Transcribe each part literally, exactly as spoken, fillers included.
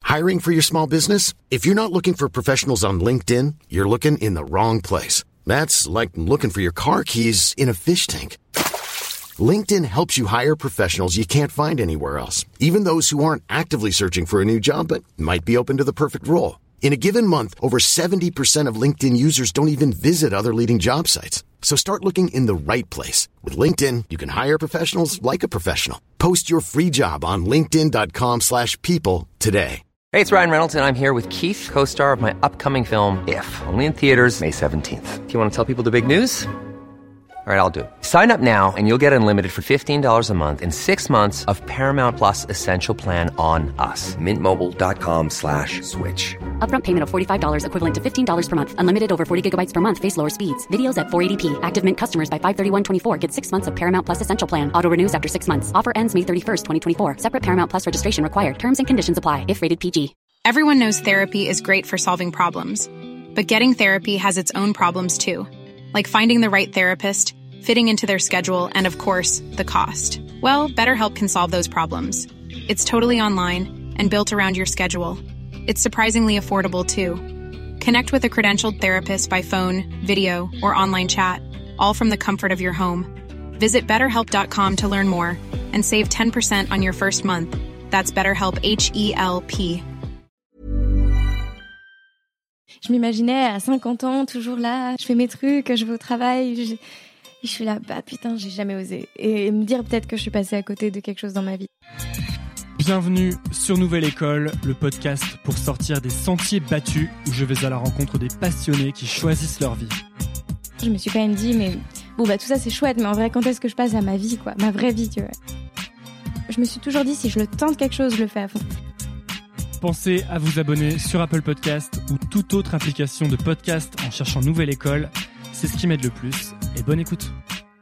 Hiring for your small business? If you're not looking for professionals on LinkedIn, you're looking in the wrong place. That's like looking for your car keys in a fish tank. LinkedIn helps you hire professionals you can't find anywhere else, even those who aren't actively searching for a new job but might be open to the perfect role. In a given month, over seventy percent of LinkedIn users don't even visit other leading job sites. So start looking in the right place. With LinkedIn, you can hire professionals like a professional. Post your free job on linkedin.com slash people today. Hey, it's Ryan Reynolds, and I'm here with Keith, co-star of my upcoming film, If, only in theaters May seventeenth. Do you want to tell people the big news? All right, I'll do it. Sign up now and you'll get unlimited for fifteen dollars a month and six months of Paramount Plus Essential Plan on us. Mint Mobile dot com slash switch. Upfront payment of forty-five dollars equivalent to fifteen dollars per month. Unlimited over forty gigabytes per month. Face lower speeds. Videos at four eighty p. Active Mint customers by five thirty-one twenty-four get six months of Paramount Plus Essential Plan. Auto renews after six months. Offer ends May thirty-first, twenty twenty-four. Separate Paramount Plus registration required. Terms and conditions apply if rated P G. Everyone knows therapy is great for solving problems. But getting therapy has its own problems too. Like finding the right therapist, fitting into their schedule, and of course, the cost. Well, BetterHelp can solve those problems. It's totally online and built around your schedule. It's surprisingly affordable too. Connect with a credentialed therapist by phone, video, or online chat, all from the comfort of your home. Visit better help dot com to learn more and save ten percent on your first month. That's BetterHelp, H E L P. Je m'imaginais à cinquante ans, toujours là, je fais mes trucs, je vais au travail, je, je suis là, bah putain, j'ai jamais osé. Et me dire peut-être que je suis passée à côté de quelque chose dans ma vie. Bienvenue sur Nouvelle École, le podcast pour sortir des sentiers battus où je vais à la rencontre des passionnés qui choisissent leur vie. Je me suis quand même dit, mais bon bah tout ça c'est chouette, mais en vrai quand est-ce que je passe à ma vie, quoi, ma vraie vie, tu vois. Je me suis toujours dit, si je le tente quelque chose, je le fais à fond. Pensez à vous abonner sur Apple Podcast ou toute autre application de podcast en cherchant Nouvelle École. C'est ce qui m'aide le plus. Et bonne écoute.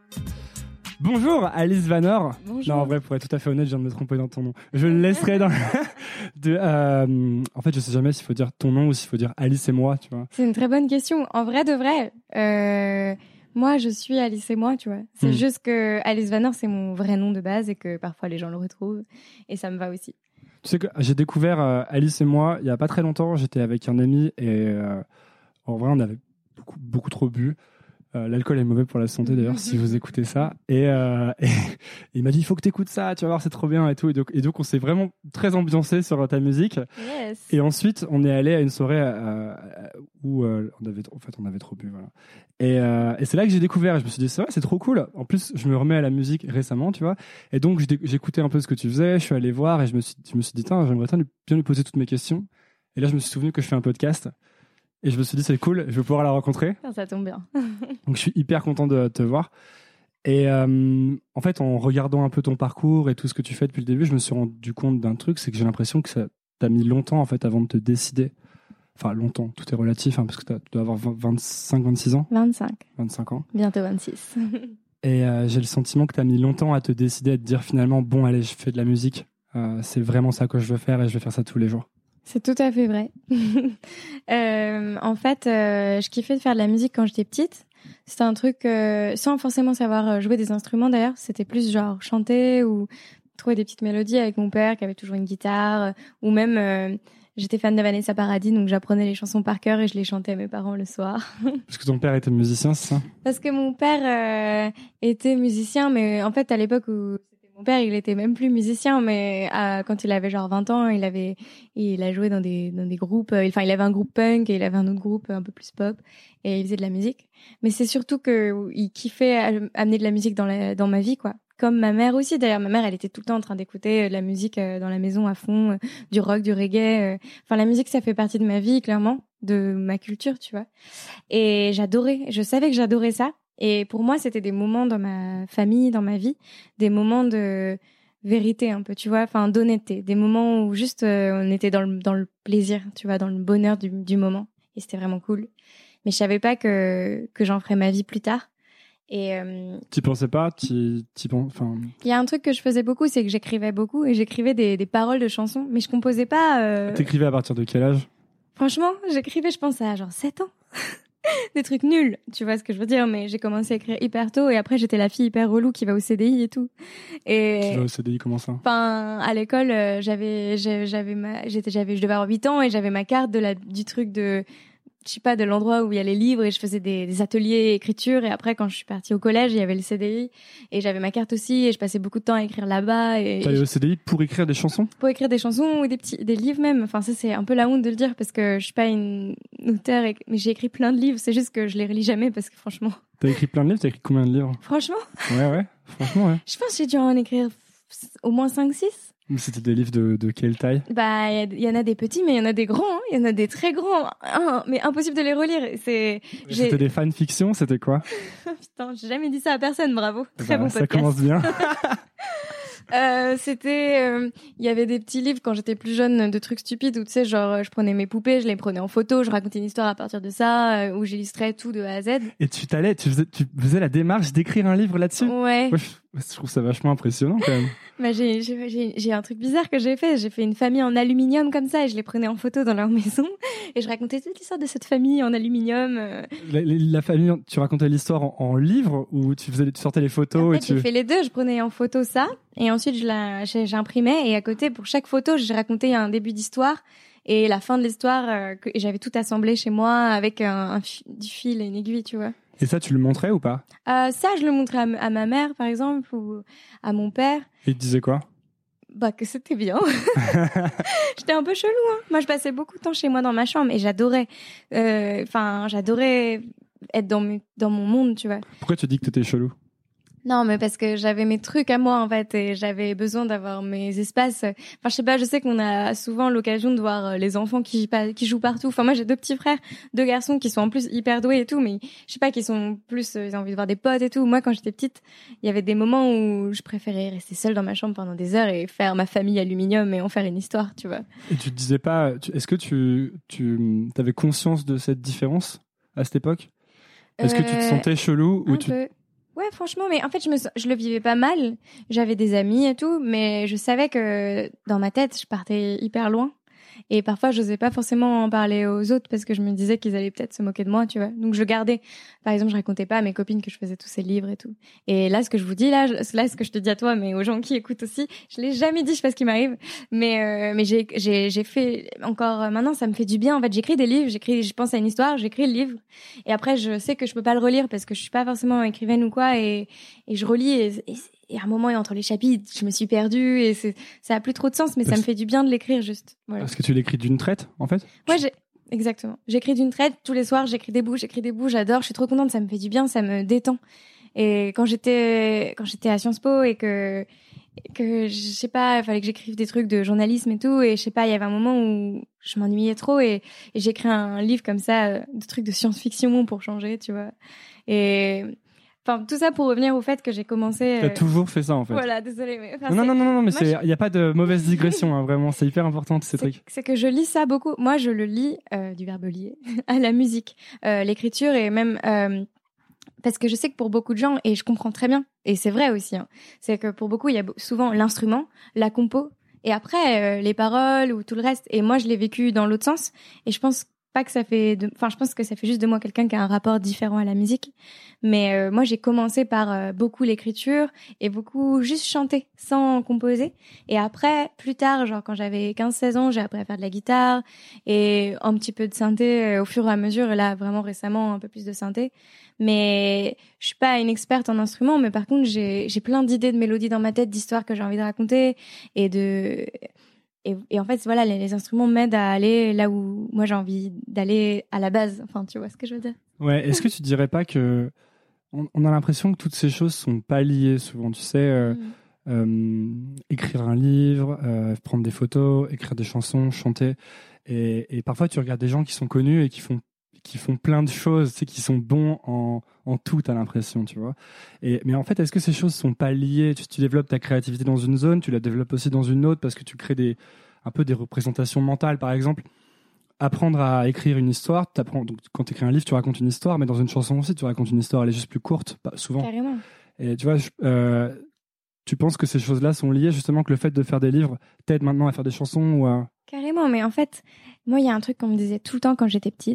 Bonjour Alice Vanor. Bonjour. Non, en vrai, pour être tout à fait honnête, je viens de me tromper dans ton nom. Je le laisserai dans... de, euh... En fait, je sais jamais s'il faut dire ton nom ou s'il faut dire Alice et moi, tu vois. C'est une très bonne question. En vrai de vrai, euh... moi, je suis Alice et moi, tu vois. C'est hmm. juste que Alice Vanor, c'est mon vrai nom de base et que parfois les gens le retrouvent. Et ça me va aussi. Tu sais que j'ai découvert euh, Alice et moi il y a pas très longtemps. J'étais avec un ami et euh, en vrai on avait beaucoup, beaucoup trop bu. Euh, l'alcool est mauvais pour la santé d'ailleurs si vous écoutez ça. Et, euh, et, et il m'a dit il faut que t'écoutes ça, tu vas voir c'est trop bien et tout. Et donc, et donc on s'est vraiment très ambiancé sur ta musique. Yes. Et ensuite on est allé à une soirée euh, où euh, on avait en fait on avait trop bu voilà. Et, euh, et c'est là que j'ai découvert. Et je me suis dit c'est vrai c'est trop cool. En plus je me remets à la musique récemment tu vois. Et donc j'écoutais un peu ce que tu faisais. Je suis allé voir et je me suis je me suis dit j'aimerais bien lui poser toutes mes questions. Et là je me suis souvenu que je fais un podcast. Et je me suis dit, c'est cool, je vais pouvoir la rencontrer. Ça tombe bien. Donc, je suis hyper content de te voir. Et euh, en fait, en regardant un peu ton parcours et tout ce que tu fais depuis le début, je me suis rendu compte d'un truc, c'est que j'ai l'impression que ça t'a mis longtemps en fait, avant de te décider. Enfin, longtemps, tout est relatif, hein, parce que tu dois avoir vingt-cinq, vingt-six ans. vingt-cinq. vingt-cinq ans. Bientôt vingt-six. Et euh, j'ai le sentiment que tu as mis longtemps à te décider, à te dire finalement, bon, allez, je fais de la musique. Euh, c'est vraiment ça que je veux faire et je vais faire ça tous les jours. C'est tout à fait vrai. euh, en fait, euh, je kiffais de faire de la musique quand j'étais petite. C'était un truc, euh, sans forcément savoir jouer des instruments d'ailleurs. C'était plus genre chanter ou trouver des petites mélodies avec mon père qui avait toujours une guitare. Ou même, euh, j'étais fan de Vanessa Paradis, donc j'apprenais les chansons par cœur et je les chantais à mes parents le soir. Parce que ton père était musicien, c'est ça ? Parce que mon père euh, était musicien, mais en fait, à l'époque où... Mon père, il était même plus musicien, mais euh, quand il avait genre vingt ans, il avait, il a joué dans des, dans des groupes, euh, enfin, il avait un groupe punk et il avait un autre groupe un peu plus pop et il faisait de la musique. Mais c'est surtout que il kiffait amener de la musique dans la, dans ma vie, quoi. Comme ma mère aussi, d'ailleurs. Ma mère, elle était tout le temps en train d'écouter de la musique euh, dans la maison à fond, euh, du rock, du reggae. Euh. Enfin, la musique, ça fait partie de ma vie, clairement, de ma culture, tu vois. Et j'adorais, je savais que j'adorais ça. Et pour moi, c'était des moments dans ma famille, dans ma vie, des moments de vérité un peu, tu vois, enfin d'honnêteté, des moments où juste euh, on était dans le dans le plaisir, tu vois, dans le bonheur du du moment. Et c'était vraiment cool. Mais je savais pas que que j'en ferais ma vie plus tard. Et euh, t'y pensais pas, t'y t'y penses, enfin. Il y a un truc que je faisais beaucoup, c'est que j'écrivais beaucoup et j'écrivais des des paroles de chansons, mais je composais pas. Euh... T'écrivais à partir de quel âge ? Franchement, j'écrivais, je pense à genre sept ans. des trucs nuls, tu vois ce que je veux dire, mais j'ai commencé à écrire hyper tôt et après j'étais la fille hyper relou qui va au C D I et tout. Et Tu vas au C D I, comment ça? Enfin, à l'école, euh, j'avais, j'avais, j'avais ma, j'étais, j'avais, je devais avoir huit ans et j'avais ma carte de la, du truc de, je sais pas, de l'endroit où il y a les livres et je faisais des, des ateliers écriture et après quand je suis partie au collège, il y avait le C D I et j'avais ma carte aussi et je passais beaucoup de temps à écrire là-bas et. T'allais au C D I pour écrire des chansons? Pour écrire des chansons ou des petits, des livres même. Enfin, ça c'est un peu la honte de le dire parce que je suis pas une auteure et, mais j'ai écrit plein de livres, c'est juste que je les relis jamais parce que franchement. T'as écrit plein de livres? T'as écrit combien de livres? Franchement? Ouais, ouais, franchement, ouais. Je pense que j'ai dû en écrire au moins cinq six. Mais c'était des livres de, de quelle taille? Bah, il y, y en a des petits, mais il y en a des grands. Il hein. y en a des très grands. Hein, mais impossible de les relire. C'est. J'ai... C'était des fanfictions, c'était quoi? Putain, j'ai jamais dit ça à personne. Bravo. Très bah, bon ça podcast. Ça commence bien. Euh, c'était, il euh, y avait des petits livres quand j'étais plus jeune de trucs stupides où tu sais genre je prenais mes poupées, je les prenais en photo, je racontais une histoire à partir de ça, euh, où j'illustrais tout de A à Z. Et tu t'allais, tu faisais, tu faisais la démarche d'écrire un livre là-dessus? Ouais. Ouais. Je trouve ça vachement impressionnant quand même. Bah j'ai, j'ai, j'ai, j'ai un truc bizarre que j'ai fait. J'ai fait une famille en aluminium comme ça et je les prenais en photo dans leur maison et je racontais toute l'histoire de cette famille en aluminium. La, la famille, tu racontais l'histoire en, en livre ou tu faisais, tu sortais les photos? En fait, et tu... j'ai fait les deux. Je prenais en photo ça et ensuite je la, j'imprimais et à côté pour chaque photo, je racontais un début d'histoire et la fin de l'histoire. Euh, que, et j'avais tout assemblé chez moi avec un, un fi- du fil et une aiguille, tu vois. Et ça, tu le montrais ou pas? euh, Ça, je le montrais à, m- à ma mère, par exemple, ou à mon père. Et il te disait quoi? Bah, que c'était bien. J'étais un peu chelou, hein. Moi, je passais beaucoup de temps chez moi dans ma chambre et j'adorais, enfin, euh, j'adorais être dans, mes, dans mon monde, tu vois. Pourquoi tu dis que t'étais chelou? Non, mais parce que j'avais mes trucs à moi, en fait, et j'avais besoin d'avoir mes espaces. Enfin, je sais pas, je sais qu'on a souvent l'occasion de voir les enfants qui, qui jouent partout. Enfin, moi, j'ai deux petits frères, deux garçons qui sont en plus hyper doués et tout, mais je sais pas, qui sont plus, ils ont envie de voir des potes et tout. Moi, quand j'étais petite, il y avait des moments où je préférais rester seule dans ma chambre pendant des heures et faire ma famille aluminium et en faire une histoire, tu vois. Et tu te disais pas, tu, est-ce que tu, tu avais conscience de cette différence à cette époque? Est-ce euh, que tu te sentais chelou ou un tu... peu. Ouais, franchement, mais en fait, je me, je le vivais pas mal. J'avais des amis et tout, mais je savais que dans ma tête, je partais hyper loin. Et parfois, j'osais pas forcément en parler aux autres parce que je me disais qu'ils allaient peut-être se moquer de moi, tu vois. Donc, je gardais. Par exemple, je racontais pas à mes copines que je faisais tous ces livres et tout. Et là, ce que je vous dis, là, je, là, ce que je te dis à toi, mais aux gens qui écoutent aussi, je l'ai jamais dit, je sais pas ce qui m'arrive. Mais, euh, mais j'ai, j'ai, j'ai fait encore, euh, maintenant, ça me fait du bien. En fait, j'écris des livres, j'écris, je pense à une histoire, j'écris le livre. Et après, je sais que je peux pas le relire parce que je suis pas forcément écrivaine ou quoi. Et, et je relis et, et Et à un moment, entre les chapitres, je me suis perdue et c'est, ça a plus trop de sens, mais ça me fait du bien de l'écrire juste. Voilà. Est-ce que tu l'écris d'une traite, en fait? Ouais, j'ai, exactement. J'écris d'une traite tous les soirs, j'écris des bouts, j'écris des bouts, j'adore, je suis trop contente, ça me fait du bien, ça me détend. Et quand j'étais, quand j'étais à Sciences Po et que, que, je sais pas, il fallait que j'écrive des trucs de journalisme et tout, et je sais pas, il y avait un moment où je m'ennuyais trop et, et j'ai écrit un livre comme ça, de trucs de science-fiction pour changer, tu vois. Et, enfin, tout ça pour revenir au fait que j'ai commencé. T'as euh... toujours fait ça, en fait. Voilà, désolée. Mais... Enfin, non, non, non, non, non, mais il je... n'y a pas de mauvaise digression, hein, vraiment. C'est hyper important, ces c'est, trucs. C'est que je lis ça beaucoup. Moi, je le lis, euh, du verbe lier, à la musique, euh, l'écriture et même. Euh, parce que je sais que pour beaucoup de gens, et je comprends très bien, et c'est vrai aussi, hein, c'est que pour beaucoup, il y a souvent l'instrument, la compo, et après, euh, les paroles ou tout le reste. Et moi, je l'ai vécu dans l'autre sens, et je pense pas que ça fait de... enfin je pense que ça fait juste de moi quelqu'un qui a un rapport différent à la musique, mais euh, moi j'ai commencé par euh, beaucoup l'écriture et beaucoup juste chanter sans composer, et après plus tard, genre quand j'avais quinze seize ans, j'ai appris à faire de la guitare et un petit peu de synthé euh, au fur et à mesure, et là vraiment récemment un peu plus de synthé, mais je suis pas une experte en instruments, mais par contre j'ai j'ai plein d'idées de mélodies dans ma tête, d'histoires que j'ai envie de raconter et de Et, et en fait, voilà, les, les instruments m'aident à aller là où moi j'ai envie d'aller à la base. Enfin, tu vois ce que je veux dire. Ouais. Est-ce que tu dirais pas que on, on a l'impression que toutes ces choses sont pas liées souvent, tu sais, euh, mm. euh, écrire un livre, euh, prendre des photos, écrire des chansons, chanter, et, et parfois tu regardes des gens qui sont connus et qui font qui font plein de choses, tu sais, qui sont bons en, en tout, t'as l'impression, tu vois. Et, mais en fait, est-ce que ces choses sont pas liées? tu, tu développes ta créativité dans une zone, tu la développes aussi dans une autre parce que tu crées des, un peu des représentations mentales, par exemple. Apprendre à écrire une histoire, t'apprends, donc, quand tu écris un livre, tu racontes une histoire, mais dans une chanson aussi, tu racontes une histoire, elle est juste plus courte, pas souvent. Carrément. Et tu vois, je, euh, tu penses que ces choses-là sont liées, justement, que le fait de faire des livres t'aide maintenant à faire des chansons ou à... Carrément, mais en fait, moi, il y a un truc qu'on me disait tout le temps quand j'étais petite.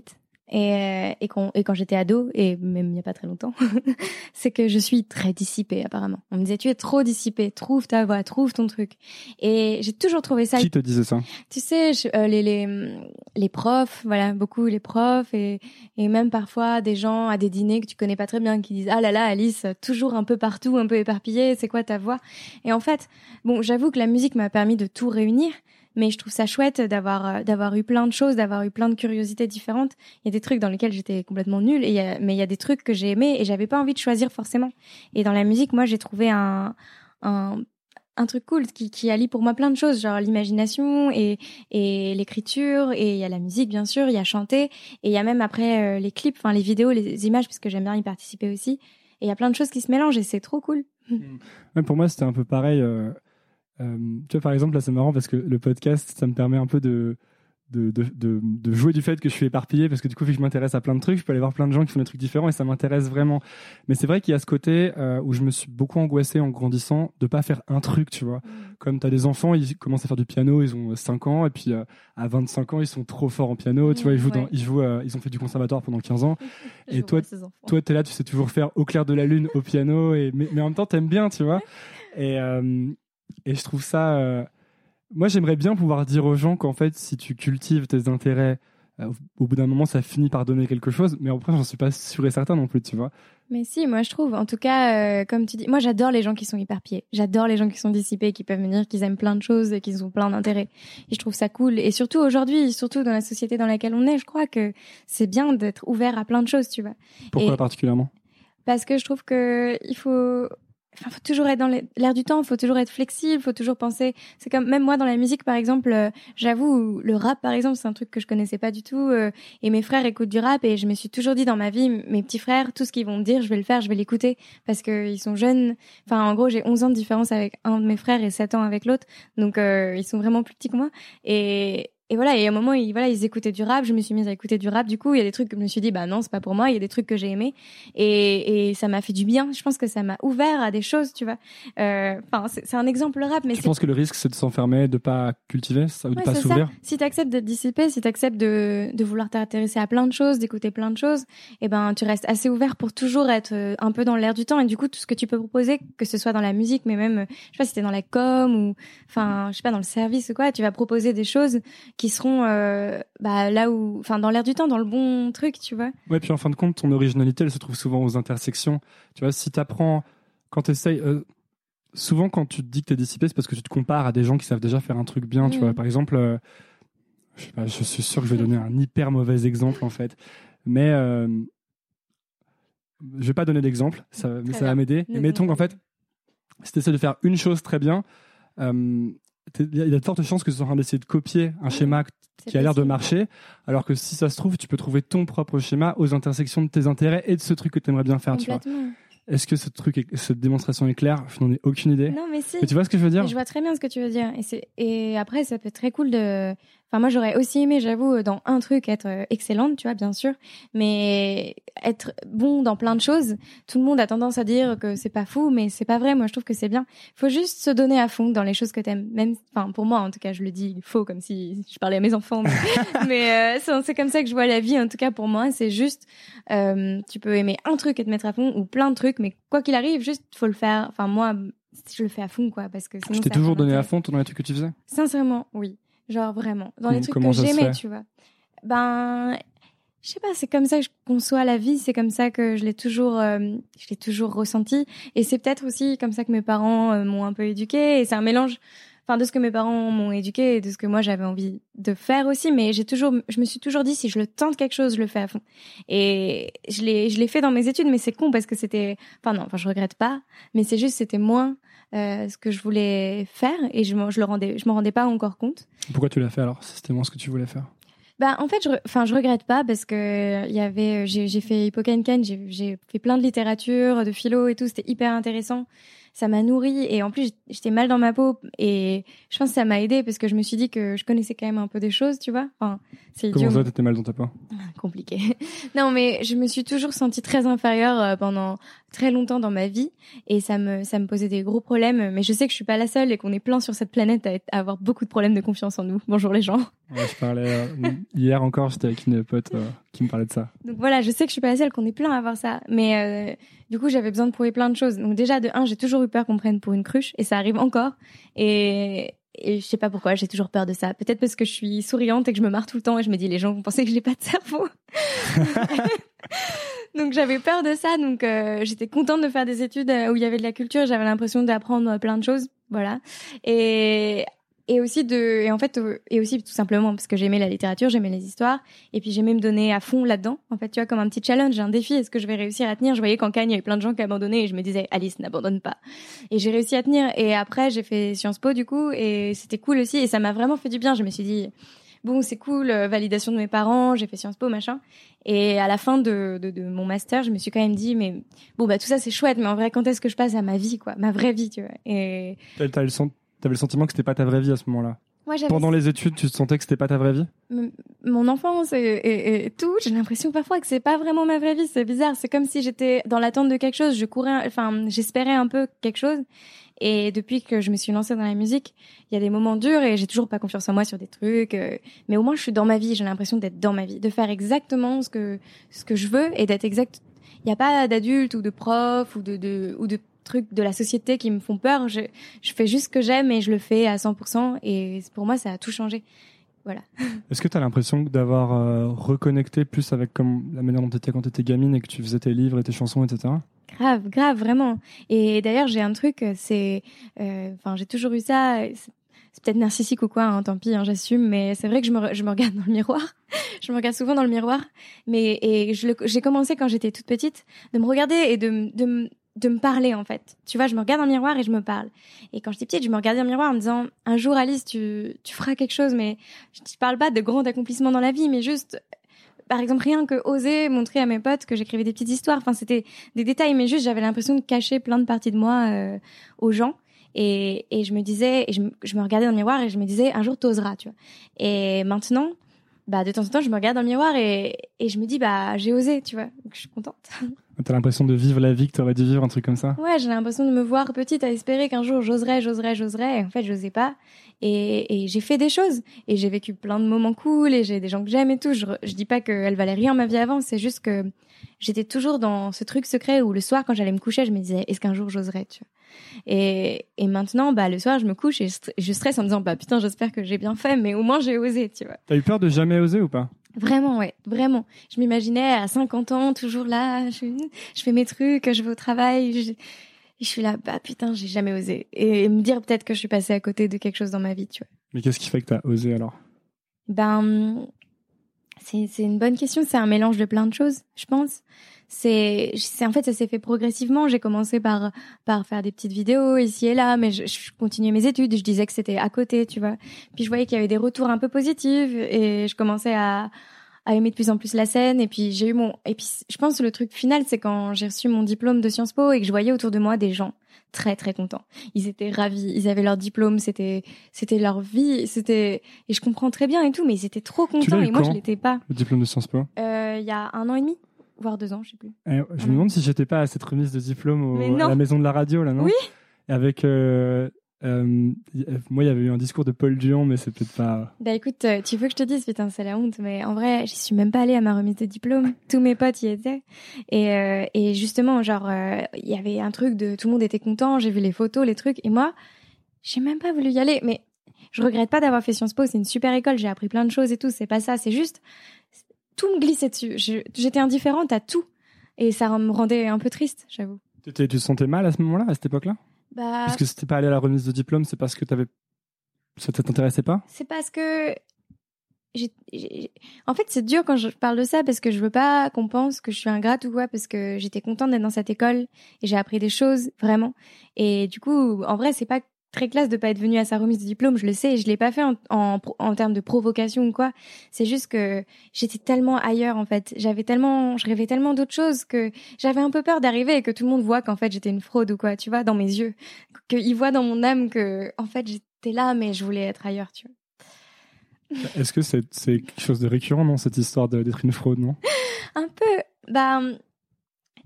Et, euh, et, quand, et quand j'étais ado, et même il n'y a pas très longtemps, c'est que je suis très dissipée apparemment. On me disait tu es trop dissipée, trouve ta voix, trouve ton truc. Et j'ai toujours trouvé ça. Qui te disait ça? Tu sais, je, euh, les, les, les profs, voilà, beaucoup les profs et, et même parfois des gens à des dîners que tu connais pas très bien qui disent ah là là Alice, toujours un peu partout, un peu éparpillée, c'est quoi ta voix? Et en fait, bon, j'avoue que la musique m'a permis de tout réunir. Mais je trouve ça chouette d'avoir d'avoir eu plein de choses, d'avoir eu plein de curiosités différentes. Il y a des trucs dans lesquels j'étais complètement nulle, et il y a, mais il y a des trucs que j'ai aimés et j'avais pas envie de choisir forcément. Et dans la musique, moi, j'ai trouvé un un un truc cool qui qui allie pour moi plein de choses, genre l'imagination et et l'écriture, et il y a la musique bien sûr, il y a chanter, et il y a même après euh, les clips, enfin les vidéos, les images, parce que j'aime bien y participer aussi. Et il y a plein de choses qui se mélangent et c'est trop cool. Ouais, pour moi, c'était un peu pareil. Euh... Euh, tu vois, par exemple, là, c'est marrant parce que le podcast, ça me permet un peu de, de, de, de, de jouer du fait que je suis éparpillé, parce que du coup, vu que je m'intéresse à plein de trucs, je peux aller voir plein de gens qui font des trucs différents et ça m'intéresse vraiment. Mais c'est vrai qu'il y a ce côté euh, où je me suis beaucoup angoissé en grandissant de pas faire un truc, tu vois. Mmh. Comme t'as des enfants, ils commencent à faire du piano, ils ont cinq ans, et puis euh, à vingt-cinq ans, ils sont trop forts en piano, mmh, tu vois, ils jouent, ouais. dans, ils, jouent euh, ils ont fait du conservatoire pendant quinze ans. Et toi, toi, t'es là, tu sais toujours faire Au clair de la lune au piano, et, mais, mais en même temps, t'aimes bien, tu vois. Et, euh, Et je trouve ça... Euh... Moi, j'aimerais bien pouvoir dire aux gens qu'en fait, si tu cultives tes intérêts, euh, au bout d'un moment, ça finit par donner quelque chose. Mais après, j'en suis pas sûr et certain non plus, tu vois. Mais si, moi, je trouve. En tout cas, euh, comme tu dis... Moi, j'adore les gens qui sont hyperpiés. J'adore les gens qui sont dissipés, qui peuvent me dire qu'ils aiment plein de choses et qu'ils ont plein d'intérêts. Et je trouve ça cool. Et surtout aujourd'hui, surtout dans la société dans laquelle on est, je crois que c'est bien d'être ouvert à plein de choses, tu vois. Pourquoi et... particulièrement? Parce que je trouve que il faut... Enfin, faut toujours être dans l'air du temps, faut toujours être flexible, faut toujours penser. C'est comme, même moi dans la musique, par exemple, euh, j'avoue, le rap, par exemple, c'est un truc que je connaissais pas du tout, euh, et mes frères écoutent du rap, et je me suis toujours dit dans ma vie, mes petits frères, tout ce qu'ils vont me dire, je vais le faire, je vais l'écouter, parce que ils sont jeunes. Enfin, en gros, j'ai onze ans de différence avec un de mes frères et sept ans avec l'autre, donc euh, ils sont vraiment plus petits que moi. Et Et voilà, et à un moment, ils, voilà, ils écoutaient du rap, je me suis mise à écouter du rap, du coup, il y a des trucs que je me suis dit, bah non, c'est pas pour moi, il y a des trucs que j'ai aimés, et, et ça m'a fait du bien, je pense que ça m'a ouvert à des choses, tu vois. Enfin, euh, c'est, c'est un exemple rap, mais tu c'est... penses que le risque, c'est de s'enfermer, de pas cultiver, ça, ou de ouais, pas s'ouvrir? Ça. Si t'acceptes d'être dissipé, si t'acceptes de, de vouloir t'intéresser à plein de choses, d'écouter plein de choses, eh ben, tu restes assez ouvert pour toujours être un peu dans l'air du temps, et du coup, tout ce que tu peux proposer, que ce soit dans la musique, mais même, je sais pas si t'es dans la com, ou, enfin, je sais pas, dans le service ou quoi, tu vas proposer des choses qui seront, euh, bah là où, enfin, dans l'air du temps, dans le bon truc, tu vois. Ouais, puis en fin de compte, ton originalité, elle se trouve souvent aux intersections. Tu vois, si t'apprends, quand t'essayes, euh, souvent quand tu te dis que t'es dissipé, c'est parce que tu te compares à des gens qui savent déjà faire un truc bien, mmh. tu vois. Par exemple, euh, je sais pas, je suis sûr que je vais donner un hyper mauvais exemple en fait, mais euh, je vais pas donner d'exemple, ça, mais ça va m'aider. Et mettons qu'en fait, si t'essaies de faire une chose très bien, euh, il y a de fortes chances que tu sois en train d'essayer de copier un mmh. schéma qui c'est a l'air de marcher, alors que si ça se trouve, tu peux trouver ton propre schéma aux intersections de tes intérêts et de ce truc que tu aimerais bien faire, tu vois. Est-ce que ce truc, est, cette démonstration est claire? Je n'en ai aucune idée. Non, mais si. Mais tu vois ce que je veux dire? Mais je vois très bien ce que tu veux dire. Et, c'est... et après, ça peut être très cool de... Enfin, moi, j'aurais aussi aimé, j'avoue, dans un truc, être excellente, tu vois, bien sûr. Mais être bon dans plein de choses, tout le monde a tendance à dire que c'est pas fou, mais c'est pas vrai. Moi, je trouve que c'est bien. Il faut juste se donner à fond dans les choses que t'aimes. Même, enfin, pour moi, en tout cas, je le dis faux, comme si je parlais à mes enfants. Mais, mais euh, c'est comme ça que je vois la vie. En tout cas, pour moi, c'est juste, euh, tu peux aimer un truc et te mettre à fond, ou plein de trucs, mais quoi qu'il arrive, juste, faut le faire. Enfin, moi, je le fais à fond, quoi, parce que sinon. Tu t'es toujours donné à fond dans les trucs que tu faisais? Sincèrement, oui. Genre vraiment, dans Comment, les trucs que j'aimais, tu vois. Ben, je sais pas, c'est comme ça que je conçois la vie, c'est comme ça que je l'ai toujours, euh, je l'ai toujours ressenti, et c'est peut-être aussi comme ça que mes parents euh, m'ont un peu éduquée, et c'est un mélange, enfin, de ce que mes parents m'ont éduquée et de ce que moi j'avais envie de faire aussi, mais j'ai toujours, je me suis toujours dit, si je le tente quelque chose, je le fais à fond. Et je l'ai, je l'ai fait dans mes études, mais c'est con parce que c'était, enfin non, enfin je regrette pas, mais c'est juste, c'était moins Euh, ce que je voulais faire, et je, je le rendais, je m'en rendais pas encore compte. Pourquoi tu l'as fait alors? C'était moins ce que tu voulais faire? Bah en fait, je, enfin je regrette pas parce que il y avait, j'ai, j'ai fait Hippocampus, j'ai, j'ai fait plein de littérature, de philo et tout, c'était hyper intéressant. Ça m'a nourri, et en plus j'étais mal dans ma peau, et je pense que ça m'a aidé parce que je me suis dit que je connaissais quand même un peu des choses, tu vois. Enfin, c'est Comment idiot, ça, t'étais mal dans ta peau? Compliqué. Non, mais je me suis toujours sentie très inférieure pendant très longtemps dans ma vie et ça me ça me posait des gros problèmes. Mais je sais que je suis pas la seule et qu'on est plein sur cette planète à, être, à avoir beaucoup de problèmes de confiance en nous. Bonjour les gens. Ouais, je parlais euh, hier encore, j'étais avec une pote euh, qui me parlait de ça. Donc voilà, je sais que je suis pas la seule, qu'on est plein à avoir ça. Mais euh, du coup, j'avais besoin de prouver plein de choses. Donc déjà, de un, j'ai toujours eu peur qu'on me prenne pour une cruche et ça arrive encore. Et Et je sais pas pourquoi, j'ai toujours peur de ça. Peut-être parce que je suis souriante et que je me marre tout le temps et je me dis les gens vont penser que je n'ai pas de cerveau. Donc j'avais peur de ça. Donc euh, j'étais contente de faire des études où il y avait de la culture. J'avais l'impression d'apprendre plein de choses, voilà. Et et aussi de et en fait euh, et aussi tout simplement parce que j'aimais la littérature, j'aimais les histoires et puis j'aimais me donner à fond là-dedans. En fait, tu vois, comme un petit challenge, un défi. Est-ce que je vais réussir à tenir? Je voyais qu'en Cannes, il y avait plein de gens qui abandonnaient et je me disais Alice, n'abandonne pas. Et j'ai réussi à tenir. Et après, j'ai fait Sciences Po du coup et c'était cool aussi et ça m'a vraiment fait du bien. Je me suis dit bon, c'est cool, euh, validation de mes parents, j'ai fait Sciences Po, machin. Et à la fin de, de, de mon master, je me suis quand même dit, mais bon, bah tout ça c'est chouette, mais en vrai, quand est-ce que je passe à ma vie, quoi, ma vraie vie, tu vois. Et t'as, t'as le son... T'avais le sentiment que c'était pas ta vraie vie à ce moment-là. Moi, j'avais... Pendant les études, tu te sentais que c'était pas ta vraie vie? M- mon enfance et, et, et tout, j'ai l'impression parfois que c'est pas vraiment ma vraie vie. C'est bizarre. C'est comme si j'étais dans l'attente de quelque chose. Je courais, enfin, j'espérais un peu quelque chose. Et depuis que je me suis lancée dans la musique, il y a des moments durs et j'ai toujours pas confiance en moi sur des trucs. Euh, mais au moins, je suis dans ma vie. J'ai l'impression d'être dans ma vie, de faire exactement ce que ce que je veux et d'être exact. Il y a pas d'adulte ou de prof ou de, de ou de trucs de la société qui me font peur. Je, je fais juste ce que j'aime et je le fais à cent pour cent. Et pour moi, ça a tout changé. Voilà. Est-ce que tu as l'impression d'avoir euh, reconnecté plus avec comme, la manière dont tu étais quand tu étais gamine et que tu faisais tes livres et tes chansons, et cetera? Grave, grave, vraiment. Et d'ailleurs, j'ai un truc, c'est... Enfin, euh, j'ai toujours eu ça... C'est, c'est peut-être narcissique ou quoi, hein, tant pis, hein, j'assume, mais c'est vrai que je me, je me regarde dans le miroir. Je me regarde souvent dans le miroir. Mais, et je le, j'ai commencé quand j'étais toute petite, de me regarder et de, de, de me parler, en fait. Tu vois, je me regarde dans le miroir et je me parle. Et quand j'étais petite, je me regardais dans le miroir en me disant, un jour, Alice, tu, tu feras quelque chose, mais je ne parle pas de grands accomplissements dans la vie, mais juste... Par exemple, rien que oser montrer à mes potes que j'écrivais des petites histoires. Enfin, c'était des détails, mais juste, j'avais l'impression de cacher plein de parties de moi euh, aux gens. Et, et je me disais, et je, je me regardais dans le miroir et je me disais, un jour, t'oseras, tu vois. Et maintenant, bah, de temps en temps, je me regarde dans le miroir et, et je me dis, bah, j'ai osé, tu vois. Donc, je suis contente. T'as l'impression de vivre la vie que t'aurais dû vivre, un truc comme ça? Ouais, j'ai l'impression de me voir petite à espérer qu'un jour, j'oserais, j'oserais, j'oserais. Et en fait, j'osais pas. Et, et j'ai fait des choses. Et j'ai vécu plein de moments cool et j'ai des gens que j'aime et tout. Je, je dis pas qu'elle valait rien ma vie avant. C'est juste que j'étais toujours dans ce truc secret où le soir, quand j'allais me coucher, je me disais, est-ce qu'un jour j'oserais, tu vois. Et, et maintenant, bah, le soir, je me couche et je stresse en me disant, bah, putain, j'espère que j'ai bien fait, mais au moins j'ai osé, tu vois. T'as eu peur de jamais oser ou pas? Vraiment, ouais, vraiment. Je m'imaginais à cinquante ans, toujours là, je, je fais mes trucs, je vais au travail, je, je suis là, bah putain, j'ai jamais osé. Et me dire peut-être que je suis passée à côté de quelque chose dans ma vie, tu vois. Mais qu'est-ce qui fait que t'as osé alors? Ben, c'est, c'est une bonne question, c'est un mélange de plein de choses, je pense. C'est, c'est en fait, ça s'est fait progressivement. J'ai commencé par par faire des petites vidéos ici et là, mais je, je continuais mes études. Je disais que c'était à côté, tu vois. Puis je voyais qu'il y avait des retours un peu positifs et je commençais à à aimer de plus en plus la scène. Et puis j'ai eu mon et puis je pense que le truc final, c'est quand j'ai reçu mon diplôme de Sciences Po et que je voyais autour de moi des gens très très contents. Ils étaient ravis, ils avaient leur diplôme, c'était c'était leur vie, c'était et je comprends très bien et tout, mais ils étaient trop contants et moi je l'étais pas. Le diplôme de Sciences Po. Euh, il y a un an et demi. Voire deux ans, je sais plus. Et je me demande si j'étais pas à cette remise de diplôme au, à la maison de la radio, là, non? Oui. Avec, euh, euh, moi, il y avait eu un discours de Paul Dion, mais c'est peut-être pas... Bah écoute, tu veux que je te dise, putain, c'est la honte, mais en vrai, j'y suis même pas allée à ma remise de diplôme. Tous mes potes y étaient. Et, euh, et justement, genre, il y avait un truc de... Tout le monde était content, j'ai vu les photos, les trucs, et moi, j'ai même pas voulu y aller. Mais je regrette pas d'avoir fait Sciences Po, c'est une super école, j'ai appris plein de choses et tout, c'est pas ça, c'est juste... Tout me glissait dessus. Je, j'étais indifférente à tout. Et ça me rendait un peu triste, j'avoue. Tu te, tu te sentais mal à ce moment-là, à cette époque-là? Bah... Parce que si t'es pas allé à la remise de diplôme, c'est parce que t'avais... ça t'intéressait pas? C'est parce que... J'ai, j'ai... En fait, c'est dur quand je parle de ça parce que je veux pas qu'on pense que je suis ingrate ou quoi, parce que j'étais contente d'être dans cette école et j'ai appris des choses, vraiment. Et du coup, en vrai, c'est pas très classe de pas être venue à sa remise de diplôme, je le sais, et je l'ai pas fait en, en, en termes de provocation ou quoi. C'est juste que j'étais tellement ailleurs, en fait. J'avais tellement, je rêvais tellement d'autres choses que j'avais un peu peur d'arriver et que tout le monde voit qu'en fait j'étais une fraude ou quoi, tu vois, dans mes yeux. Qu'ils voient dans mon âme que, en fait, j'étais là, mais je voulais être ailleurs, tu vois. Est-ce que c'est, c'est quelque chose de récurrent, non, cette histoire de, d'être une fraude, non? Un peu, bah,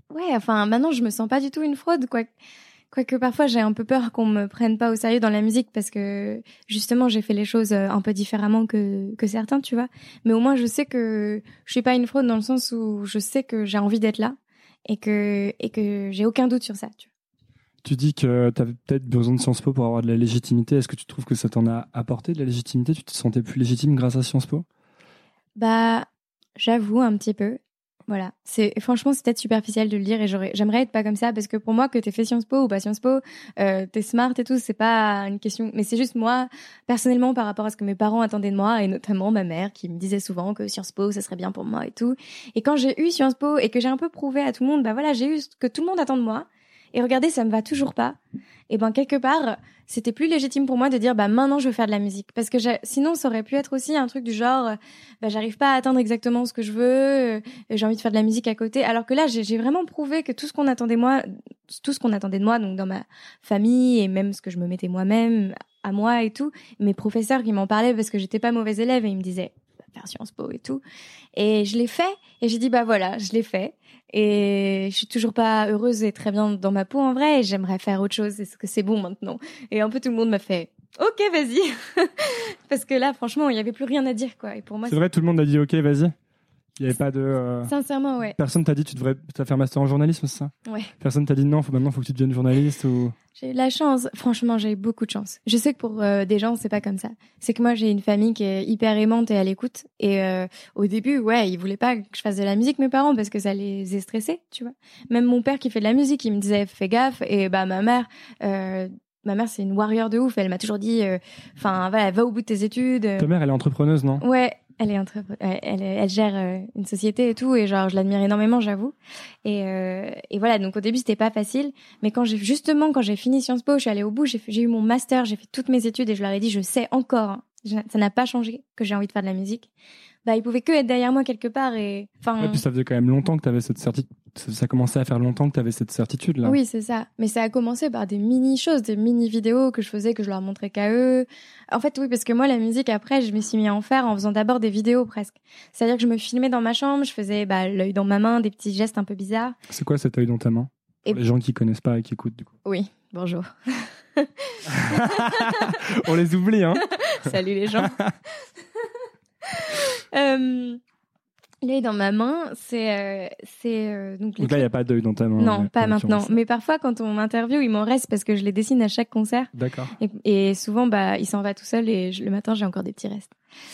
ouais, enfin, maintenant, je me sens pas du tout une fraude, quoi. Quoique parfois, j'ai un peu peur qu'on me prenne pas au sérieux dans la musique parce que, justement, j'ai fait les choses un peu différemment que, que certains, tu vois. Mais au moins, je sais que je suis pas une fraude dans le sens où je sais que j'ai envie d'être là et que, et que j'ai aucun doute sur ça, tu vois. Tu dis que tu avais peut-être besoin de Sciences Po pour avoir de la légitimité. Est-ce que tu trouves que ça t'en a apporté de la légitimité? Tu te sentais plus légitime grâce à Sciences Po? Bah, j'avoue un petit peu. Voilà. C'est, franchement, c'est peut-être superficiel de le dire et j'aurais, j'aimerais être pas comme ça parce que pour moi, que t'aies fait Sciences Po ou pas Sciences Po, euh, t'es smart et tout, c'est pas une question, mais c'est juste moi, personnellement, par rapport à ce que mes parents attendaient de moi et notamment ma mère qui me disait souvent que Sciences Po, ça serait bien pour moi et tout. Et quand j'ai eu Sciences Po et que j'ai un peu prouvé à tout le monde, bah voilà, j'ai eu ce que tout le monde attend de moi. Et regardez, ça me va toujours pas. Et ben, quelque part, c'était plus légitime pour moi de dire, bah, maintenant, je veux faire de la musique. Parce que j'ai... sinon, ça aurait pu être aussi un truc du genre, bah, j'arrive pas à atteindre exactement ce que je veux, j'ai envie de faire de la musique à côté. Alors que là, j'ai, j'ai vraiment prouvé que tout ce qu'on attendait moi, tout ce qu'on attendait de moi, donc dans ma famille et même ce que je me mettais moi-même à moi et tout, mes professeurs qui m'en parlaient parce que j'étais pas mauvaise élève et ils me disaient, faire Sciences Po et tout. Et je l'ai fait et j'ai dit, bah voilà, je l'ai fait. Et je suis toujours pas heureuse et très bien dans ma peau en vrai et j'aimerais faire autre chose. Est-ce que c'est bon maintenant? Et un peu tout le monde m'a fait ok, vas-y. Parce que là, franchement, il y avait plus rien à dire, quoi. Et pour moi, c'est, c'est vrai, tout le monde a dit ok, vas-y. Il y avait pas de. Euh... Sincèrement, ouais. Personne t'a dit tu devrais tu vas faire master en journalisme, c'est ça? Ouais. Personne t'a dit non, faut maintenant faut que tu deviennes journaliste ou. J'ai eu de la chance. Franchement, j'ai eu beaucoup de chance. Je sais que pour euh, des gens, c'est pas comme ça. C'est que moi, j'ai une famille qui est hyper aimante et à l'écoute. Et euh, au début, ouais, ils voulaient pas que je fasse de la musique, mes parents, parce que ça les a stressés, tu vois. Même mon père qui fait de la musique, il me disait fais gaffe. Et bah ma mère. Euh, Ma mère, c'est une warrior de ouf. Elle m'a toujours dit, enfin, euh, voilà, va au bout de tes études. Ta mère, elle est entrepreneuse, non? Ouais, elle est entrepre... elle, elle, elle gère euh, une société et tout, et genre, je l'admire énormément, j'avoue. Et, euh, et voilà, donc au début, c'était pas facile. Mais quand j'ai, justement, quand j'ai fini Sciences Po, je suis allée au bout, j'ai, fait, j'ai eu mon master, j'ai fait toutes mes études, et je leur ai dit, je sais encore, hein, ça n'a pas changé, que j'ai envie de faire de la musique. Bah, ils pouvaient que être derrière moi quelque part, et enfin. Ouais, puis ça faisait quand même longtemps que t'avais cette certitude. Ça commençait à faire longtemps que tu avais cette certitude-là. Oui, c'est ça. Mais ça a commencé par des mini-choses, des mini-vidéos que je faisais, que je leur montrais qu'à eux. En fait, oui, parce que moi, la musique, après, je me suis mis à en faire en faisant d'abord des vidéos presque. C'est-à-dire que je me filmais dans ma chambre, je faisais bah, l'œil dans ma main, des petits gestes un peu bizarres. C'est quoi cet œil dans ta main? Pour et... les gens qui connaissent pas et qui écoutent, du coup. Oui, bonjour. On les oublie, hein. Salut les gens. euh... L'œil dans ma main, c'est euh, c'est euh, donc. Donc là, il y a pas d'œil dans ta main. Non, pas maintenant. Mais parfois, quand on m'interviewe, il m'en reste parce que je les dessine à chaque concert. D'accord. Et, et souvent, bah, il s'en va tout seul et je, le matin, j'ai encore des petits restes.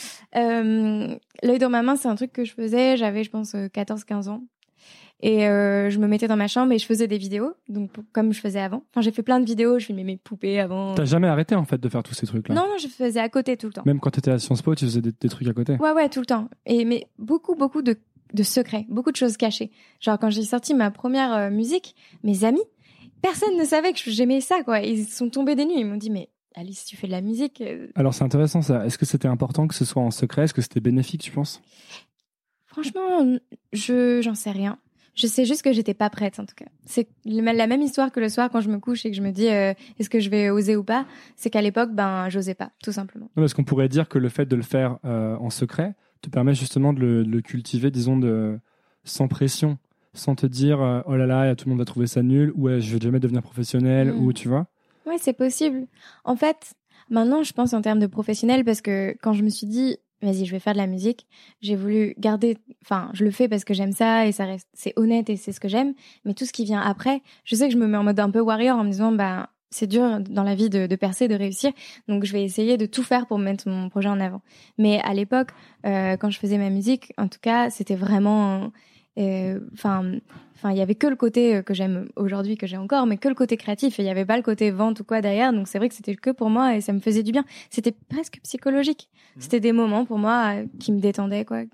Euh, l'œil dans ma main, c'est un truc que je faisais. J'avais, je pense, quatorze quinze ans. Et euh, je me mettais dans ma chambre et je faisais des vidéos, donc comme je faisais avant. Enfin, j'ai fait plein de vidéos, je filmais mes poupées avant. T'as jamais arrêté en fait de faire tous ces trucs-là? Non, je faisais à côté tout le temps. Même quand t'étais à Sciences Po, tu faisais des, des trucs à côté? Ouais, ouais, tout le temps. Et mais beaucoup, beaucoup de, de secrets, beaucoup de choses cachées. Genre quand j'ai sorti ma première euh, musique, mes amis, personne ne savait que j'aimais ça, quoi. Ils sont tombés des nues, ils m'ont dit mais Alice, tu fais de la musique. Alors c'est intéressant ça. Est-ce que c'était important que ce soit en secret? Est-ce que c'était bénéfique, tu penses? Franchement, je j'en sais rien. Je sais juste que j'étais pas prête, en tout cas. C'est la même histoire que le soir quand je me couche et que je me dis euh, est-ce que je vais oser ou pas. C'est qu'à l'époque, ben, j'osais pas, tout simplement. Non, parce qu'on pourrait dire que le fait de le faire euh, en secret te permet justement de le, de le cultiver, disons, de, sans pression, sans te dire euh, oh là là, tout le monde va trouver ça nul, ou euh, je vais jamais devenir professionnel, mmh. ou tu vois. Ouais, c'est possible. En fait, maintenant, je pense en termes de professionnel parce que quand je me suis dit vas-y, je vais faire de la musique. J'ai voulu garder, enfin, je le fais parce que j'aime ça et ça reste, c'est honnête et c'est ce que j'aime. Mais tout ce qui vient après, je sais que je me mets en mode un peu warrior en me disant, bah, c'est dur dans la vie de, de percer, de réussir. Donc, je vais essayer de tout faire pour mettre mon projet en avant. Mais à l'époque, euh, quand je faisais ma musique, en tout cas, c'était vraiment, enfin, euh, enfin, il y avait que le côté que j'aime aujourd'hui, que j'ai encore, mais que le côté créatif. Et il y avait pas le côté vente ou quoi derrière. Donc c'est vrai que c'était que pour moi et ça me faisait du bien. C'était presque psychologique. Mmh. C'était des moments pour moi euh, qui me détendaient, quoi.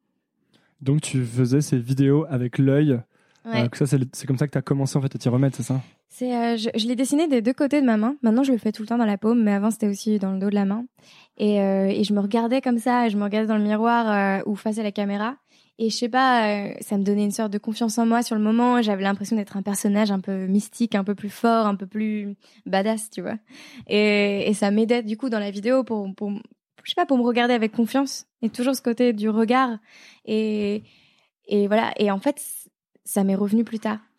Donc tu faisais ces vidéos avec l'œil. Ouais. Euh, que ça, c'est, le, c'est comme ça que tu as commencé en fait à t'y remettre, c'est ça? C'est, euh, je, je l'ai dessiné des deux côtés de ma main. Maintenant, je le fais tout le temps dans la paume, mais avant, c'était aussi dans le dos de la main. Et, euh, et je me regardais comme ça, et je me regardais dans le miroir euh, ou face à la caméra. Et je sais pas, euh, ça me donnait une sorte de confiance en moi sur le moment. J'avais l'impression d'être un personnage un peu mystique, un peu plus fort, un peu plus badass, tu vois. Et, et ça m'aidait du coup dans la vidéo pour, pour, je sais pas, pour me regarder avec confiance. Et toujours ce côté du regard. Et, et voilà. Et en fait, ça m'est revenu plus tard.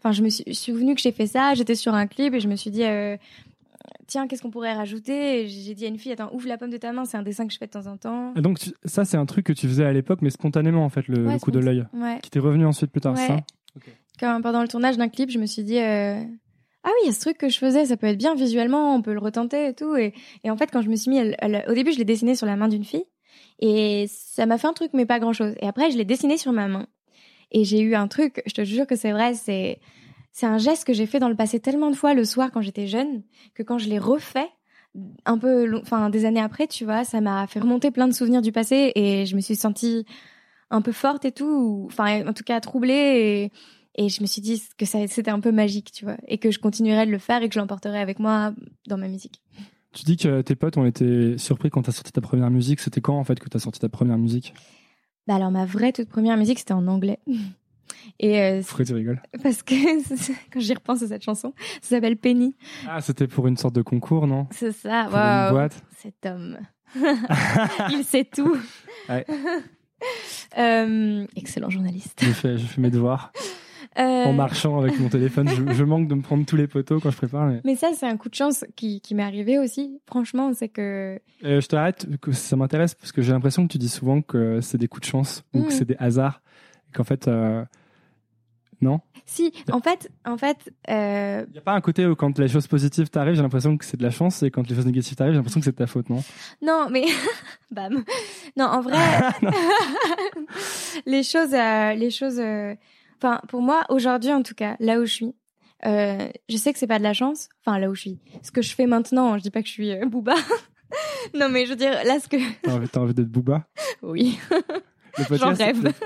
enfin, je me suis souvenu que j'ai fait ça. J'étais sur un clip et je me suis dit, euh, tiens, qu'est-ce qu'on pourrait rajouter? Et j'ai dit à une fille, attends, ouvre la paume de ta main. C'est un dessin que je fais de temps en temps. Et donc, tu, ça, c'est un truc que tu faisais à l'époque, mais spontanément, en fait, le, Ouais, le coup de l'œil. Ouais. Qui t'est revenu ensuite plus tard, Ouais. ça? Okay. Quand, pendant le tournage d'un clip, je me suis dit, euh, ah oui, il y a ce truc que je faisais, ça peut être bien visuellement, on peut le retenter et tout. Et, et en fait, quand je me suis mis, à, à, au début, je l'ai dessiné sur la main d'une fille. Et ça m'a fait un truc, mais pas grand-chose. Et après, je l'ai dessiné sur ma main. Et j'ai eu un truc, je te jure que c'est vrai, c'est, c'est un geste que j'ai fait dans le passé tellement de fois le soir quand j'étais jeune, que quand je l'ai refait, un peu, enfin, des années après, tu vois, ça m'a fait remonter plein de souvenirs du passé et je me suis sentie un peu forte et tout, enfin, en tout cas, troublée et, et je me suis dit que ça, c'était un peu magique, tu vois, et que je continuerais de le faire et que je l'emporterais avec moi dans ma musique. Tu dis que tes potes ont été surpris quand t'as sorti ta première musique. C'était quand, en fait, que t'as sorti ta première musique? Bah alors, ma vraie toute première musique, c'était en anglais. Et euh, Pourquoi tu rigoles? Parce que quand j'y repense à cette chanson, ça s'appelle Penny. Ah, c'était pour une sorte de concours, non? C'est ça, pour waouh. Une boîte. Cet homme. Il sait tout. Ouais. euh, excellent journaliste. Je fais, je fais mes devoirs. Euh... En marchant avec mon téléphone, je, je manque de me prendre tous les poteaux quand je prépare. Mais, mais ça, c'est un coup de chance qui, qui m'est arrivé aussi. Franchement, c'est que... Euh, je t'arrête, que ça m'intéresse, parce que j'ai l'impression que tu dis souvent que c'est des coups de chance, mmh. ou que c'est des hasards, et qu'en fait... Euh... Non? Si, en fait... en fait, euh... il n'y a pas un côté où quand les choses positives t'arrivent, j'ai l'impression que c'est de la chance, et quand les choses négatives t'arrivent, j'ai l'impression que c'est de ta faute, non? Non, mais... Bam. Non, en vrai... non. les choses... Euh, les choses euh... Enfin, pour moi, aujourd'hui, en tout cas, là où je suis, euh, je sais que c'est pas de la chance. Enfin, là où je suis. Ce que je fais maintenant, je dis pas que je suis euh, Booba. Non, mais je veux dire, là, ce que... T'as envie, t'as envie d'être Booba? Oui. Podcast, j'en rêve.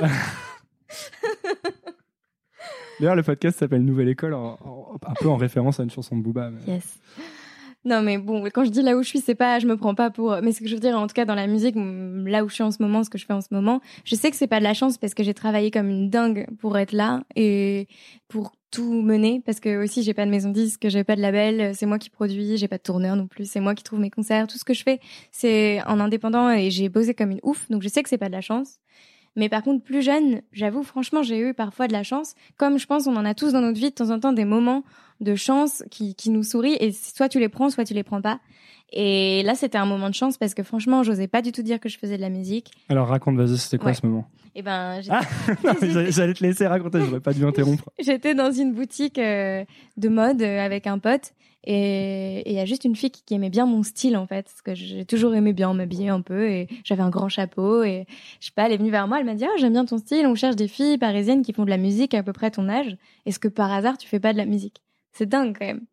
D'ailleurs, le podcast s'appelle Nouvelle École, en, en, un peu en référence à une chanson de Booba. Mais... Yes. Non, mais bon, quand je dis là où je suis, c'est pas, je me prends pas pour, mais ce que je veux dire, en tout cas, dans la musique, là où je suis en ce moment, ce que je fais en ce moment, je sais que c'est pas de la chance parce que j'ai travaillé comme une dingue pour être là et pour tout mener, parce que aussi, j'ai pas de maison de disque, j'ai pas de label, c'est moi qui produis, j'ai pas de tourneur non plus, c'est moi qui trouve mes concerts, tout ce que je fais, c'est en indépendant et j'ai bossé comme une ouf, donc je sais que c'est pas de la chance. Mais par contre, plus jeune, j'avoue, franchement, j'ai eu parfois de la chance. Comme je pense, on en a tous dans notre vie de temps en temps des moments de chance qui, qui nous sourient. Et soit tu les prends, soit tu les prends pas. Et là, c'était un moment de chance parce que franchement, j'osais pas du tout dire que je faisais de la musique. Alors raconte, vas-y, c'était quoi ouais. ce moment? Eh ben, ah, non, mais j'allais te laisser raconter, j'aurais pas dû interrompre. J'étais dans une boutique euh, de mode euh, avec un pote. Et il y a juste une fille qui, qui aimait bien mon style, en fait, parce que j'ai toujours aimé bien m'habiller un peu, et j'avais un grand chapeau, et je sais pas, elle est venue vers moi, elle m'a dit « Ah, oh, j'aime bien ton style, on cherche des filles parisiennes qui font de la musique à peu près ton âge, est-ce que par hasard tu fais pas de la musique ?» C'est dingue quand même.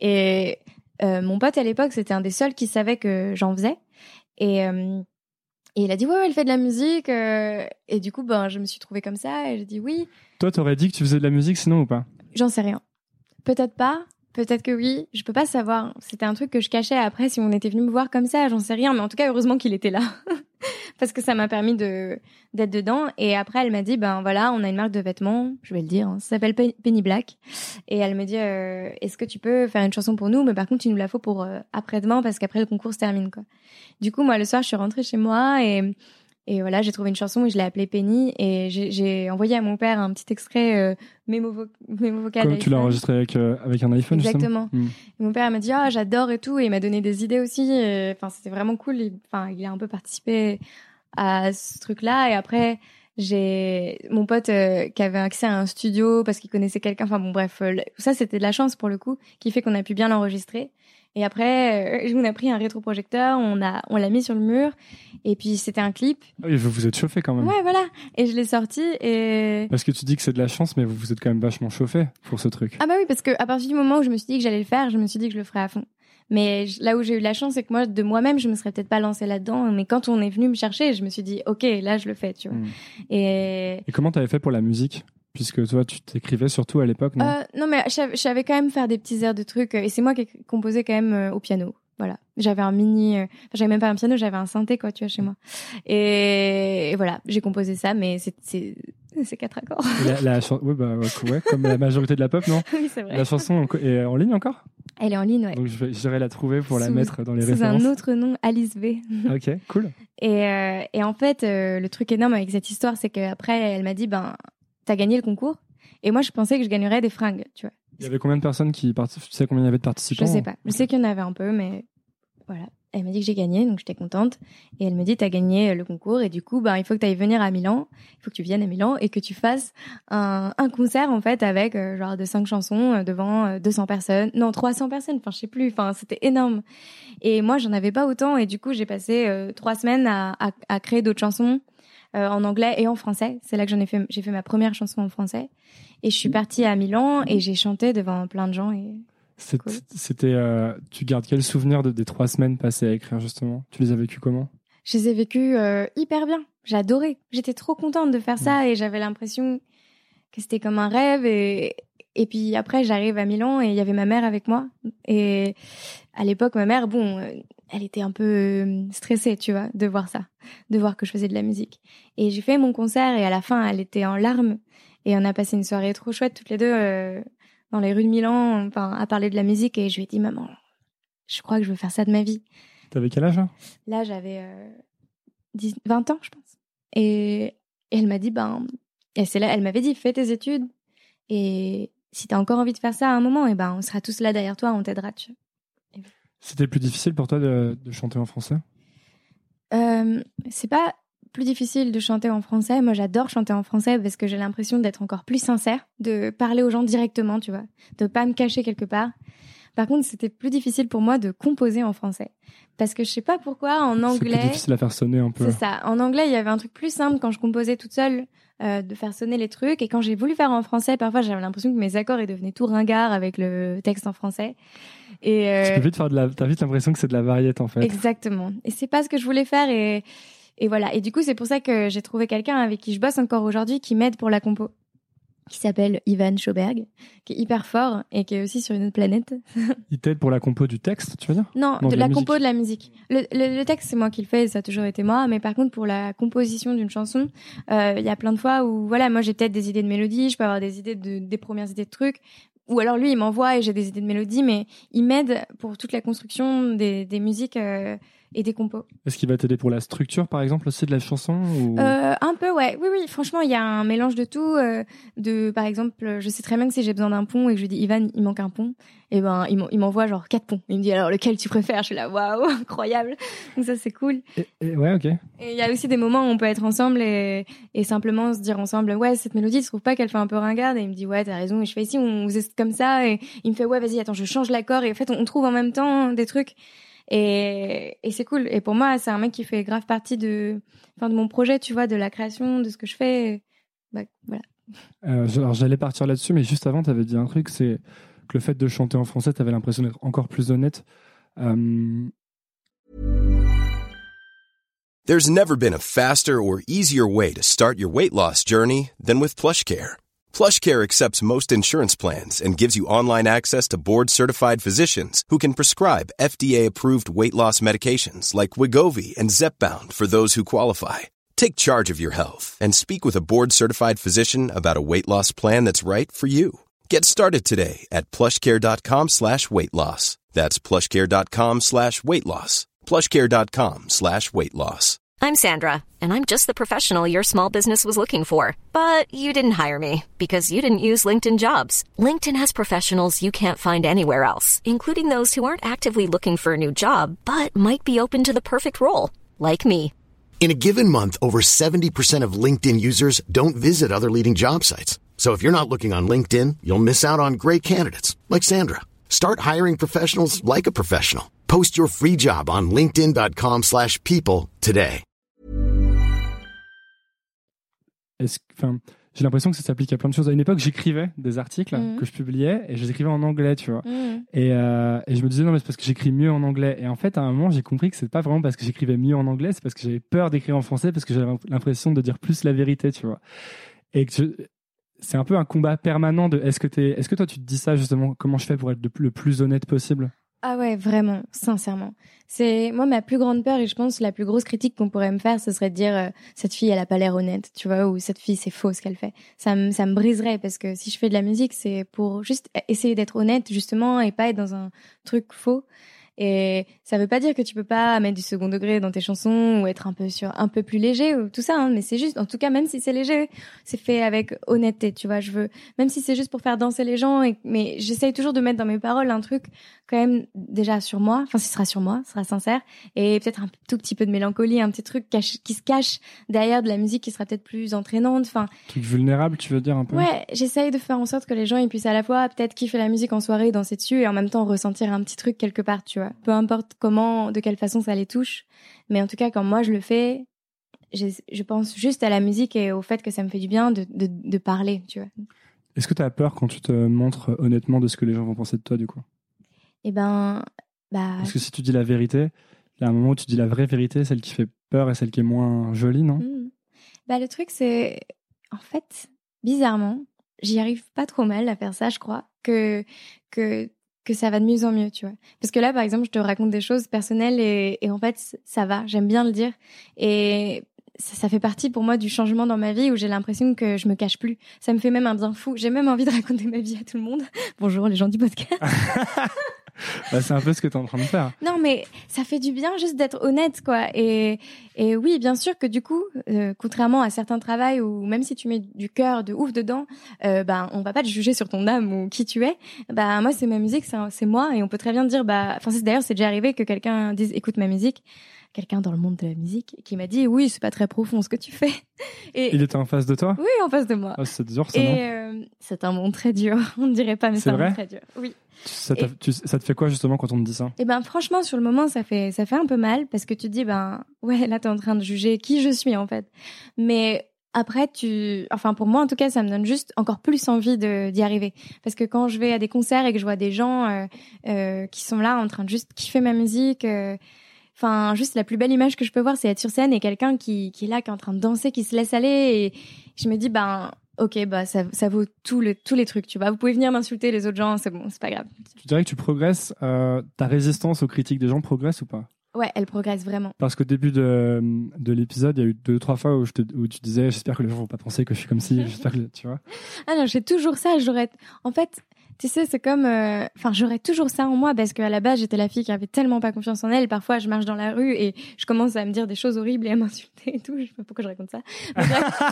Et euh, mon pote à l'époque, c'était un des seuls qui savait que j'en faisais, et, euh, et il a dit « Ouais, ouais, elle fait de la musique, euh... » et du coup, ben, je me suis trouvée comme ça, et j'ai dit « Oui. » Toi, t'aurais dit que tu faisais de la musique sinon ou pas? J'en sais rien. Peut-être pas. Peut-être que oui, je peux pas savoir. C'était un truc que je cachais après si on était venu me voir comme ça, j'en sais rien. Mais en tout cas, heureusement qu'il était là. Parce que ça m'a permis de, d'être dedans. Et après, elle m'a dit, ben voilà, on a une marque de vêtements, je vais le dire, hein, ça s'appelle Penny Black. Et elle me dit, euh, est-ce que tu peux faire une chanson pour nous? Mais par contre, tu nous la faut pour euh, après-demain parce qu'après le concours se termine, quoi. Du coup, moi, le soir, je suis rentrée chez moi et... Et voilà, j'ai trouvé une chanson et je l'ai appelée Penny et j'ai, j'ai envoyé à mon père un petit extrait euh, mémo, vo- mémo vocal. Comme tu l'as enregistré avec, euh, avec un iPhone, exactement. Justement. Et mon père m'a dit « Ah, oh, j'adore et tout » et il m'a donné des idées aussi. Enfin, c'était vraiment cool. Enfin, il, il a un peu participé à ce truc-là. Et après, j'ai mon pote euh, qui avait accès à un studio parce qu'il connaissait quelqu'un. Enfin bon, bref, euh, ça, c'était de la chance pour le coup, qui fait qu'on a pu bien l'enregistrer. Et après, euh, on a pris un rétroprojecteur, on a, on l'a mis sur le mur, et puis c'était un clip. Ah oui, vous vous êtes chauffé quand même. Ouais, voilà. Et je l'ai sorti et. Parce que tu dis que c'est de la chance, mais vous vous êtes quand même vachement chauffé pour ce truc. Ah bah oui, parce que à partir du moment où je me suis dit que j'allais le faire, je me suis dit que je le ferais à fond. Mais là où j'ai eu la chance, c'est que moi, de moi-même, je me serais peut-être pas lancée là-dedans. Mais quand on est venu me chercher, je me suis dit, ok, là, je le fais, tu vois. Mmh. Et. Et comment t'avais fait pour la musique? Puisque toi, tu t'écrivais surtout à l'époque, non? euh, Non, mais je savais quand même faire des petits airs de trucs. Et c'est moi qui composais quand même euh, au piano. Voilà. J'avais un mini... Euh... Enfin, j'avais même pas un piano, j'avais un synthé, quoi, tu vois, chez moi. Et, et voilà, j'ai composé ça, mais c'est, c'est... c'est quatre accords. La, la ch... ouais, bah, ouais, comme la majorité de la pop, non? Oui, c'est vrai. La chanson est en ligne encore? Elle est en ligne, ouais. Donc, je vais, j'irai la trouver pour sous, la mettre dans les sous références. Sous un autre nom, Alice V. Ok, cool. Et, euh, et en fait, euh, le truc énorme avec cette histoire, c'est qu'après, elle m'a dit, ben, t'as gagné le concours. Et moi, je pensais que je gagnerais des fringues, tu vois. Il y avait combien de personnes qui participent? Tu sais combien il y avait de participants? Je sais pas. Je sais qu'il y en avait un peu, mais voilà. Elle m'a dit que j'ai gagné, donc j'étais contente. Et elle me dit, t'as gagné le concours, et du coup, ben, il faut que t'ailles venir à Milan. Il faut que tu viennes à Milan et que tu fasses un, un concert, en fait, avec, euh, genre, de cinq chansons euh, devant euh, deux cents personnes. Non, trois cents personnes. Enfin, je sais plus. Enfin, c'était énorme. Et moi, j'en avais pas autant. Et du coup, j'ai passé euh, trois semaines à, à, à créer d'autres chansons, euh, en anglais et en français. C'est là que j'en ai fait, j'ai fait ma première chanson en français. Et je suis partie à Milan et j'ai chanté devant plein de gens et, C'est, cool. C'était, euh, tu gardes quel souvenir de, des trois semaines passées à écrire, justement? Tu les as vécues comment? Je les ai vécues euh, hyper bien. J'adorais. J'étais trop contente de faire ça et j'avais l'impression que c'était comme un rêve. Et, et puis après, j'arrive à Milan et il y avait ma mère avec moi. Et à l'époque, ma mère, bon, elle était un peu stressée, tu vois, de voir ça, de voir que je faisais de la musique. Et j'ai fait mon concert et à la fin, elle était en larmes. Et on a passé une soirée trop chouette toutes les deux euh, dans les rues de Milan, enfin, à parler de la musique. Et je lui ai dit, maman, je crois que je veux faire ça de ma vie. T'avais quel âge là? Là, j'avais euh, dix, vingt ans, je pense. Et, et elle m'a dit, ben, et c'est là, elle m'avait dit, fais tes études. Et si t'as encore envie de faire ça à un moment, et ben, on sera tous là derrière toi, on t'aidera. Tu vois. C'était plus difficile pour toi de, de chanter en français? euh, C'est pas plus difficile de chanter en français. Moi, j'adore chanter en français parce que j'ai l'impression d'être encore plus sincère, de parler aux gens directement, tu vois, de pas me cacher quelque part. Par contre, c'était plus difficile pour moi de composer en français. Parce que je sais pas pourquoi, en anglais... C'est plus difficile à faire sonner un peu. C'est ça. En anglais, il y avait un truc plus simple quand je composais toute seule, euh, de faire sonner les trucs. Et quand j'ai voulu faire en français, parfois, j'avais l'impression que mes accords, ils devenaient tout ringards avec le texte en français. Et euh... Tu peux vite faire de la... T'as vite l'impression que c'est de la variété, en fait. Exactement. Et c'est pas ce que je voulais faire. Et, et voilà. Et du coup, c'est pour ça que j'ai trouvé quelqu'un avec qui je bosse encore aujourd'hui, qui m'aide pour la compo, qui s'appelle Ivan Schoberg, qui est hyper fort et qui est aussi sur une autre planète. Il t'aide pour la compo du texte, tu veux dire? Non, non de, de la, la compo de la musique. Le, le, le texte, c'est moi qui le fais, ça a toujours été moi. Mais par contre, pour la composition d'une chanson, il euh, y a plein de fois où, voilà, moi j'ai peut-être des idées de mélodie, je peux avoir des idées de, des premières idées de trucs. Ou alors lui, il m'envoie et j'ai des idées de mélodie, mais il m'aide pour toute la construction des, des musiques euh, et des compos. Est-ce qu'il va t'aider pour la structure, par exemple, aussi de la chanson ou... euh, Un peu, ouais. Oui, oui. Franchement, il y a un mélange de tout. Euh, de, par exemple, je sais très bien que si j'ai besoin d'un pont et que je lui dis Ivan, il manque un pont, et ben il m'envoie genre quatre ponts. Il me dit alors lequel tu préfères? Je suis là, waouh, incroyable. Donc ça, c'est cool. Et, et, ouais, ok. Et il y a aussi des moments où on peut être ensemble et, et simplement se dire ensemble, ouais, cette mélodie, tu trouves pas qu'elle fait un peu ringarde? Et il me dit, ouais, t'as raison. Et je fais ici, on faisait comme ça. Et il me fait, ouais, vas-y, attends, je change l'accord. Et en fait, on, on trouve en même temps des trucs. Et, et c'est cool. Et pour moi, c'est un mec qui fait grave partie de, enfin, de mon projet, tu vois, de la création, de ce que je fais. Bah, voilà. Euh, alors, j'allais partir là-dessus, mais juste avant, t'avais dit un truc, c'est que le fait de chanter en français, t'avais l'impression d'être encore plus honnête. Euh... There's never been a faster or easier way to start your weight loss journey than with PlushCare. PlushCare accepts most insurance plans and gives you online access to board-certified physicians who can prescribe F D A-approved weight loss medications like Wegovy and Zepbound for those who qualify. Take charge of your health and speak with a board-certified physician about a weight loss plan that's right for you. Get started today at plushcare.com slash weight loss. That's plushcare.com slash weight loss. plushcare.com slash weight loss. I'm Sandra, and I'm just the professional your small business was looking for. But you didn't hire me because you didn't use LinkedIn Jobs. LinkedIn has professionals you can't find anywhere else, including those who aren't actively looking for a new job, but might be open to the perfect role, like me. In a given month, over seventy percent of LinkedIn users don't visit other leading job sites. So if you're not looking on LinkedIn, you'll miss out on great candidates like Sandra. Start hiring professionals like a professional. Post your free job on linkedin.com slash people today. Est-ce, enfin, j'ai l'impression que ça s'applique à plein de choses. À une époque, j'écrivais des articles mmh. que je publiais et je les écrivais en anglais, tu vois. Mmh. Et, euh, et je me disais, non, mais c'est parce que j'écris mieux en anglais. Et en fait, à un moment, j'ai compris que c'est pas vraiment parce que j'écrivais mieux en anglais, c'est parce que j'avais peur d'écrire en français, parce que j'avais l'impression de dire plus la vérité, tu vois. Et que je, c'est un peu un combat permanent de est-ce que t'es, est-ce que toi, tu te dis ça, justement, comment je fais pour être le plus honnête possible? Ah ouais, vraiment, sincèrement. C'est moi ma plus grande peur et je pense la plus grosse critique qu'on pourrait me faire, ce serait de dire euh, cette fille elle a pas l'air honnête, tu vois, ou cette fille c'est faux ce qu'elle fait. Ça me ça me briserait parce que si je fais de la musique, c'est pour juste essayer d'être honnête justement et pas être dans un truc faux. Et ça veut pas dire que tu peux pas mettre du second degré dans tes chansons ou être un peu sur un peu plus léger ou tout ça, hein, mais c'est juste, en tout cas, même si c'est léger, c'est fait avec honnêteté, tu vois. Je veux, même si c'est juste pour faire danser les gens, et, mais j'essaye toujours de mettre dans mes paroles un truc quand même déjà sur moi. Enfin, ce sera sur moi, ce sera sincère, et peut-être un tout petit peu de mélancolie, un petit truc cache, qui se cache derrière de la musique qui sera peut-être plus entraînante. Enfin, truc vulnérable, tu veux dire un peu. Ouais, j'essaye de faire en sorte que les gens ils puissent à la fois peut-être kiffer la musique en soirée, danser dessus, et en même temps ressentir un petit truc quelque part, tu vois. Peu importe comment, de quelle façon ça les touche, mais en tout cas quand moi je le fais, je, je pense juste à la musique et au fait que ça me fait du bien de, de, de parler, tu vois. Est-ce que tu as peur quand tu te montres honnêtement de ce que les gens vont penser de toi, du coup? Eh ben, bah. Parce que si tu dis la vérité, il y a un moment où tu dis la vraie vérité, celle qui fait peur et celle qui est moins jolie, non? Mmh. Bah, le truc, c'est, en fait, bizarrement, j'y arrive pas trop mal à faire ça, je crois, que, que, que ça va de mieux en mieux, tu vois. Parce que là, par exemple, je te raconte des choses personnelles et, et en fait, ça va, j'aime bien le dire. Et ça, ça fait partie pour moi du changement dans ma vie où j'ai l'impression que je me cache plus. Ça me fait même un bien fou. J'ai même envie de raconter ma vie à tout le monde. Bonjour les gens du podcast. Bah, c'est un peu ce que tu es en train de faire. Non, mais ça fait du bien juste d'être honnête, quoi. Et, et oui, bien sûr que du coup, euh, contrairement à certains travails où même si tu mets du cœur de ouf dedans, euh, ben, on va pas te juger sur ton âme ou qui tu es. Bah, moi, c'est ma musique, c'est, c'est moi. Et on peut très bien dire, bah, enfin, c'est, d'ailleurs, c'est déjà arrivé que quelqu'un dise, écoute ma musique. Quelqu'un dans le monde de la musique qui m'a dit, oui, c'est pas très profond ce que tu fais. Et il était en face de toi? Oui, en face de moi. Oh, c'est dur, ça, et non? euh, c'est un monde très dur. On ne dirait pas, mais c'est, c'est un vrai monde très dur. Oui. Ça, et... tu, ça te fait quoi justement quand on te dit ça? Eh ben franchement sur le moment ça fait ça fait un peu mal parce que tu te dis ben ouais là t'es en train de juger qui je suis en fait. Mais après tu enfin pour moi en tout cas ça me donne juste encore plus envie de d'y arriver parce que quand je vais à des concerts et que je vois des gens euh, euh, qui sont là en train de juste kiffer ma musique. Euh, Enfin, juste la plus belle image que je peux voir, c'est être sur scène et quelqu'un qui, qui est là, qui est en train de danser, qui se laisse aller. Et je me dis, ben, ok, bah ça, ça vaut tous les, tous les trucs, tu vois. Vous pouvez venir m'insulter les autres gens, c'est bon, c'est pas grave. Tu dirais que tu progresses, euh, ta résistance aux critiques des gens progresse ou pas? Ouais, elle progresse vraiment. Parce qu'au début de, de l'épisode, il y a eu deux, trois fois où, je te, où tu disais, j'espère que les gens vont pas penser que je suis comme si, j'espère que, tu vois. Ah non, j'ai toujours ça, j'aurais, en fait, tu sais, c'est comme, enfin, euh, j'aurais toujours ça en moi parce qu'à la base, j'étais la fille qui avait tellement pas confiance en elle. Parfois, je marche dans la rue et je commence à me dire des choses horribles et à m'insulter et tout. Je sais pas pourquoi je raconte ça. Mais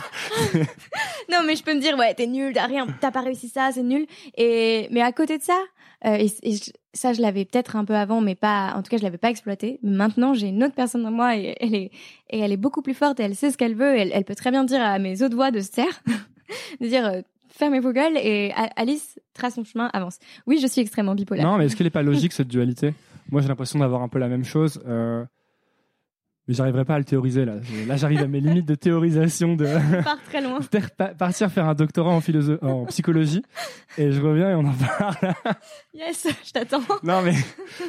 non, mais je peux me dire, ouais, t'es nulle, t'as rien, t'as pas réussi ça, c'est nul. Et, mais à côté de ça, euh, et, et je, ça, je l'avais peut-être un peu avant, mais pas, en tout cas, je l'avais pas exploité. Mais maintenant, j'ai une autre personne dans moi et elle est, et elle est beaucoup plus forte et elle sait ce qu'elle veut. Et elle, elle peut très bien dire à mes autres voix de se taire, de dire, euh, fermez vos gueules et Alice trace son chemin, avance. Oui, je suis extrêmement bipolaire. Non, mais est-ce qu'elle n'est pas logique cette dualité? Moi, j'ai l'impression d'avoir un peu la même chose, euh... mais j'arriverai pas à le théoriser là. Là, j'arrive à mes limites de théorisation. De part très loin. Partir faire un doctorat en philosophe, en psychologie, et je reviens et on en parle. Yes, je t'attends. Non mais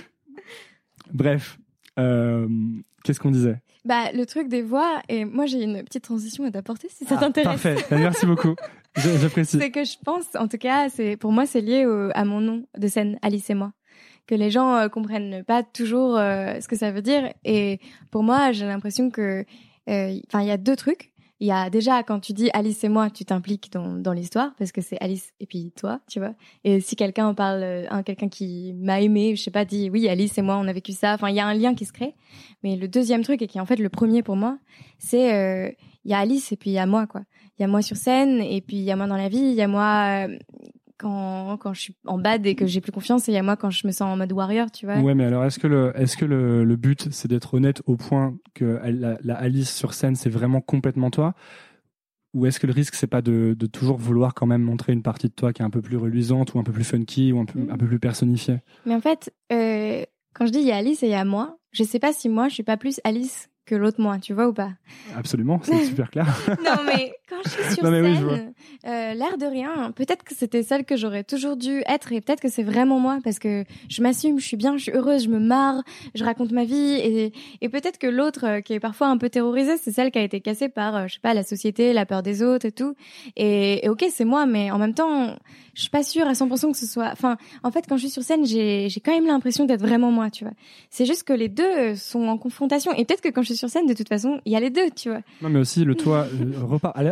bref, euh... qu'est-ce qu'on disait? Bah, le truc des voix, et moi j'ai une petite transition à t'apporter si ça ah, t'intéresse. Parfait, merci beaucoup. J'apprécie. C'est que je pense, en tout cas, c'est pour moi c'est lié au, à mon nom de scène, Alice et moi, que les gens euh, comprennent pas toujours euh, ce que ça veut dire. Et pour moi, j'ai l'impression que, enfin, euh, il y a deux trucs. Il y a déjà quand tu dis Alice et moi, tu t'impliques dans, dans l'histoire parce que c'est Alice et puis toi, tu vois. Et si quelqu'un en parle, un quelqu'un qui m'a aimé, je sais pas, dit oui Alice et moi on a vécu ça. Enfin il y a un lien qui se crée. Mais le deuxième truc et qui est en fait le premier pour moi, c'est euh, il y a Alice et puis il y a moi quoi. Il y a moi sur scène et puis il y a moi dans la vie, il y a moi euh, quand quand je suis en bad et que j'ai plus confiance et il y a moi quand je me sens en mode warrior, tu vois. Ouais, mais alors est-ce que le est-ce que le, le but c'est d'être honnête au point que la, la Alice sur scène c'est vraiment complètement toi, ou est-ce que le risque c'est pas de de toujours vouloir quand même montrer une partie de toi qui est un peu plus reluisante ou un peu plus funky ou un peu un peu plus personnifiée? Mais en fait, euh, quand je dis il y a Alice et il y a moi, je sais pas si moi je suis pas plus Alice que l'autre moi, tu vois ou pas? Absolument, c'est super clair. Non mais quand je suis sur non, scène, oui, euh, l'air de rien, peut-être que c'était celle que j'aurais toujours dû être et peut-être que c'est vraiment moi parce que je m'assume, je suis bien, je suis heureuse, je me marre, je raconte ma vie et, et peut-être que l'autre euh, qui est parfois un peu terrorisée, c'est celle qui a été cassée par, euh, je sais pas, la société, la peur des autres et tout. Et, et ok, c'est moi, mais en même temps, je suis pas sûre à cent pour cent que ce soit... Enfin, en fait, quand je suis sur scène, j'ai, j'ai quand même l'impression d'être vraiment moi, tu vois. C'est juste que les deux sont en confrontation et peut-être que quand je suis sur scène, de toute façon, il y a les deux, tu vois. Non, mais aussi le toi, euh, repart. À la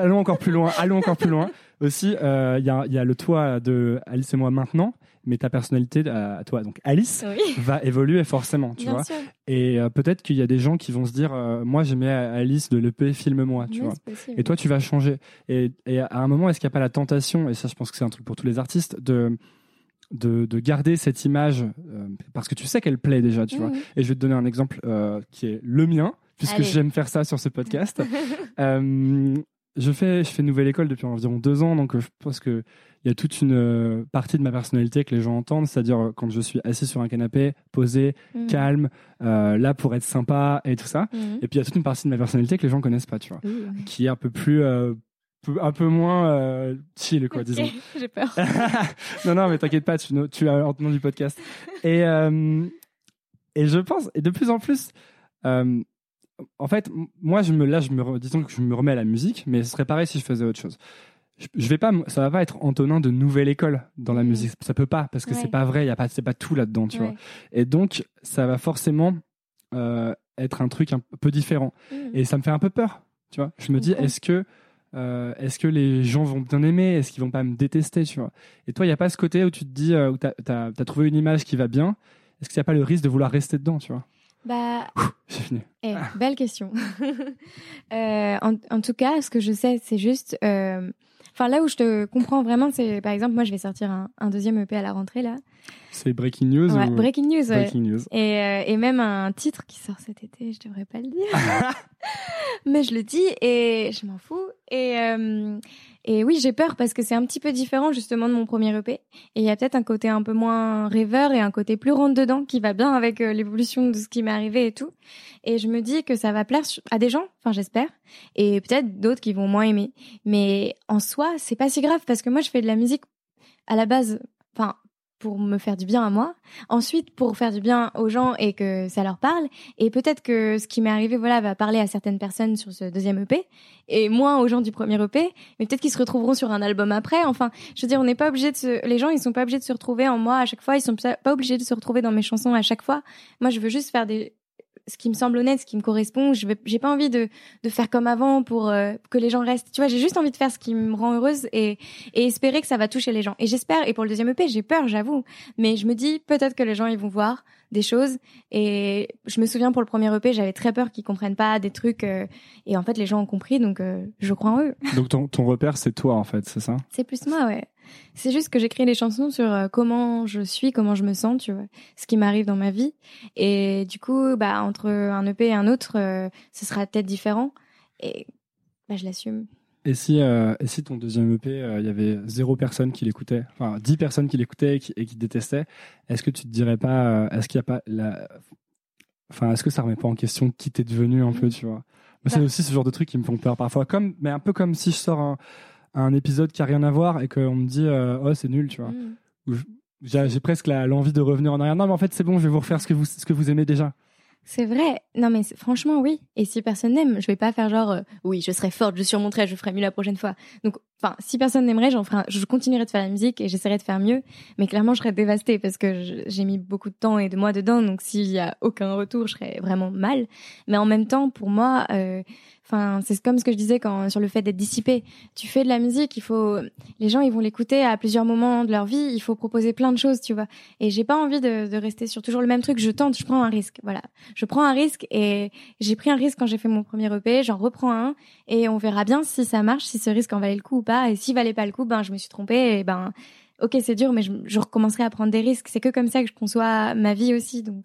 allons encore plus loin. Allons encore plus loin. Aussi, il euh, y, a, y a le toi de Alice et moi maintenant, mais ta personnalité à toi, donc Alice, oui. va évoluer forcément, tu Bien vois. sûr. Et euh, peut-être qu'il y a des gens qui vont se dire, euh, moi j'aimais Alice de l'E P Filme-moi, tu oui, vois. Possible. Et toi, tu vas changer. Et, et à un moment, est-ce qu'il n'y a pas la tentation, et ça, je pense que c'est un truc pour tous les artistes, de de, de garder cette image euh, parce que tu sais qu'elle plaît déjà, tu mmh. vois. Et je vais te donner un exemple euh, qui est le mien, puisque Allez. j'aime faire ça sur ce podcast. euh, Je fais, je fais Nouvelle École depuis environ deux ans, donc je pense qu'il y a toute une euh, partie de ma personnalité que les gens entendent, c'est-à-dire euh, quand je suis assis sur un canapé, posé, mmh. calme, euh, là pour être sympa et tout ça. Mmh. Et puis il y a toute une partie de ma personnalité que les gens connaissent pas, tu vois, mmh. qui est un peu plus, euh, un peu moins euh, chill, quoi, okay. disons. J'ai peur. non, non, mais t'inquiète pas, tu, tu as entendu du podcast. Et, euh, et je pense, et de plus en plus... Euh, En fait, moi, je me, là, je me, disons que je me remets à la musique, mais ce serait pareil si je faisais autre chose. Je, je vais pas, ça va pas être Antonin de Nouvelle École dans la mmh. musique. Ça peut pas, parce que ouais. c'est pas vrai. Il y a pas, c'est pas tout là-dedans, tu ouais. vois. Et donc, ça va forcément euh, être un truc un peu différent. Mmh. Et ça me fait un peu peur, tu vois. Je me dis, mmh. est-ce que, euh, est-ce que les gens vont bien aimer? Est-ce qu'ils vont pas me détester, tu vois? Et toi, il y a pas ce côté où tu te dis, euh, où t'as, t'as, t'as trouvé une image qui va bien. Est-ce qu'il y a pas le risque de vouloir rester dedans, tu vois? Bah, j'ai fini. Eh, belle question. euh, en, en tout cas, ce que je sais, c'est juste... Euh, enfin, là où je te comprends vraiment, c'est par exemple, moi, je vais sortir un, un deuxième E P à la rentrée, là. C'est Breaking News ouais, ou... Breaking News, ouais. Breaking News. Et, euh, et même un titre qui sort cet été, je devrais pas le dire. Mais je le dis et je m'en fous. Et, euh, et oui, j'ai peur parce que c'est un petit peu différent justement de mon premier E P. Et il y a peut-être un côté un peu moins rêveur et un côté plus rentre-dedans qui va bien avec euh, l'évolution de ce qui m'est arrivé et tout. Et je me dis que ça va plaire à des gens, enfin j'espère, et peut-être d'autres qui vont moins aimer. Mais en soi, c'est pas si grave parce que moi je fais de la musique à la base, enfin pour me faire du bien à moi, ensuite pour faire du bien aux gens et que ça leur parle, et peut-être que ce qui m'est arrivé voilà va parler à certaines personnes sur ce deuxième E P et moins aux gens du premier E P, mais peut-être qu'ils se retrouveront sur un album après. Enfin, je veux dire, on n'est pas obligé de se... les gens ils sont pas obligés de se retrouver en moi à chaque fois, ils sont pas obligés de se retrouver dans mes chansons à chaque fois. Moi je veux juste faire des ce qui me semble honnête, ce qui me correspond. Je vais, j'ai pas envie de, de faire comme avant pour euh, que les gens restent. Tu vois, j'ai juste envie de faire ce qui me rend heureuse et, et espérer que ça va toucher les gens. Et j'espère, et pour le deuxième E P, j'ai peur, j'avoue. Mais je me dis, peut-être que les gens, ils vont voir des choses. Et je me souviens, pour le premier E P, j'avais très peur qu'ils comprennent pas des trucs. Euh, et en fait, les gens ont compris, donc euh, je crois en eux. Donc ton, ton repère, c'est toi, en fait, c'est ça? C'est plus moi, ouais. C'est juste que j'écris des chansons sur euh, comment je suis, comment je me sens, tu vois, ce qui m'arrive dans ma vie. Et du coup, bah entre un E P et un autre, euh, ce sera peut-être différent. Et bah je l'assume. Et si, euh, et si ton deuxième E P, il euh, y avait zéro personne qui l'écoutait, enfin dix personnes qui l'écoutaient et qui, et qui détestaient, est-ce que tu te dirais pas, euh, est-ce qu'il y a pas la, enfin est-ce que ça remet pas en question qui t'es devenu un mmh. peu, tu vois? Moi, bah. C'est aussi ce genre de trucs qui me font peur parfois, comme, mais un peu comme si je sors un un épisode qui a rien à voir et qu'on me dit euh, oh c'est nul, tu vois. Mmh. Où j'ai, j'ai presque la, l'envie de revenir en arrière. Non mais en fait c'est bon, je vais vous refaire ce que vous ce que vous aimez déjà. C'est vrai. Non mais franchement oui. Et si personne n'aime, je vais pas faire genre euh, oui je serai forte, je surmonterai, je ferai mieux la prochaine fois. Donc enfin si personne n'aimerait, j'en ferai un... je continuerai de faire la musique et j'essaierai de faire mieux. Mais clairement je serais dévastée parce que je, j'ai mis beaucoup de temps et de mois dedans. Donc s'il y a aucun retour, je serais vraiment mal. Mais en même temps pour moi. Euh, Enfin, c'est comme ce que je disais quand sur le fait d'être dissipé. Tu fais de la musique, il faut, les gens ils vont l'écouter à plusieurs moments de leur vie. Il faut proposer plein de choses, tu vois. Et j'ai pas envie de, de rester sur toujours le même truc. Je tente, je prends un risque. Voilà, je prends un risque et j'ai pris un risque quand j'ai fait mon premier E P. J'en reprends un et on verra bien si ça marche, si ce risque en valait le coup ou pas. Et s'il valait pas le coup, ben je me suis trompée. Et ben, ok, c'est dur, mais je, je recommencerai à prendre des risques. C'est que comme ça que je conçois ma vie aussi. Donc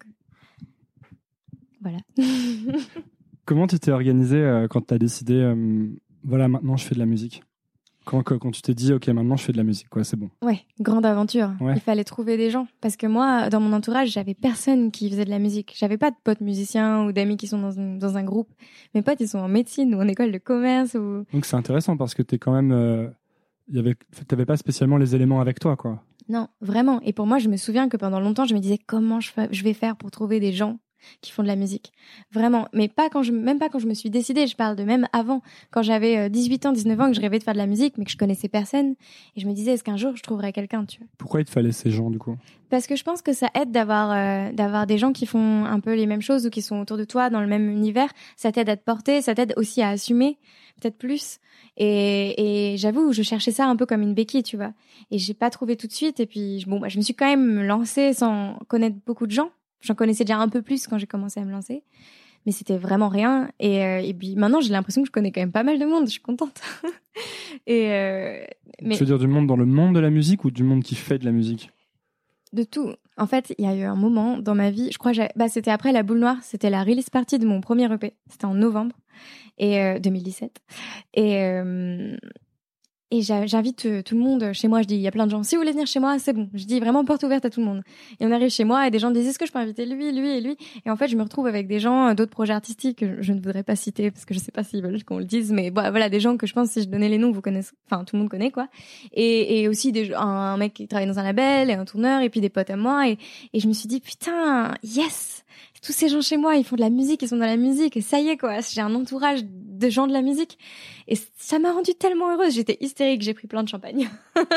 voilà. Comment tu t'es organisé euh, quand tu as décidé, euh, voilà, maintenant je fais de la musique? Quand, quand, quand tu t'es dit, ok, maintenant je fais de la musique, quoi, c'est bon. Ouais, grande aventure. Ouais. Il fallait trouver des gens. Parce que moi, dans mon entourage, j'avais personne qui faisait de la musique. J'avais pas de potes musiciens ou d'amis qui sont dans, une, dans un groupe. Mes potes, ils sont en médecine ou en école de commerce. Ou... Donc c'est intéressant parce que t'es quand même, euh, y avait, t'avais pas spécialement les éléments avec toi, quoi. Non, vraiment. Et pour moi, je me souviens que pendant longtemps, je me disais, comment je, fa- je vais faire pour trouver des gens? qui font de la musique. Vraiment. Mais pas quand je, même pas quand je me suis décidée. Je parle de même avant. Quand j'avais dix-huit ans, dix-neuf ans, que je rêvais de faire de la musique, mais que je connaissais personne. Et je me disais, est-ce qu'un jour je trouverais quelqu'un, tu vois. Pourquoi il te fallait ces gens, du coup? Parce que je pense que ça aide d'avoir, euh, d'avoir des gens qui font un peu les mêmes choses ou qui sont autour de toi dans le même univers. Ça t'aide à te porter, ça t'aide aussi à assumer, peut-être plus. Et, et j'avoue, je cherchais ça un peu comme une béquille, tu vois. Et j'ai pas trouvé tout de suite. Et puis, bon, bah, je me suis quand même lancée sans connaître beaucoup de gens. J'en connaissais déjà un peu plus quand j'ai commencé à me lancer. Mais c'était vraiment rien. Et, euh, et puis maintenant, j'ai l'impression que je connais quand même pas mal de monde. Je suis contente. et, euh, mais... Tu veux dire du monde dans le monde de la musique ou du monde qui fait de la musique? De tout. En fait, il y a eu un moment dans ma vie, je crois, bah, c'était après la boule noire, c'était la release party de mon premier E P. C'était en novembre et euh, deux mille dix-sept. Et euh, et j'invite euh, tout le monde chez moi. Je dis, il y a plein de gens. Si vous voulez venir chez moi, c'est bon. Je dis vraiment porte ouverte à tout le monde. Et on arrive chez moi et des gens me disent, est-ce que je peux inviter lui, lui et lui? Et en fait, je me retrouve avec des gens, d'autres projets artistiques que je ne voudrais pas citer parce que je sais pas s'ils veulent qu'on le dise, mais bah, voilà, des gens que je pense si je donnais les noms, vous connaissez, enfin tout le monde connaît quoi. Et, et aussi des, un, un mec qui travaille dans un label et un tourneur et puis des potes à moi. Et, et je me suis dit, putain, yes! Tous ces gens chez moi, ils font de la musique, ils sont dans la musique, et ça y est, quoi. J'ai un entourage de gens de la musique. Et ça m'a rendue tellement heureuse. J'étais hystérique, j'ai pris plein de champagne.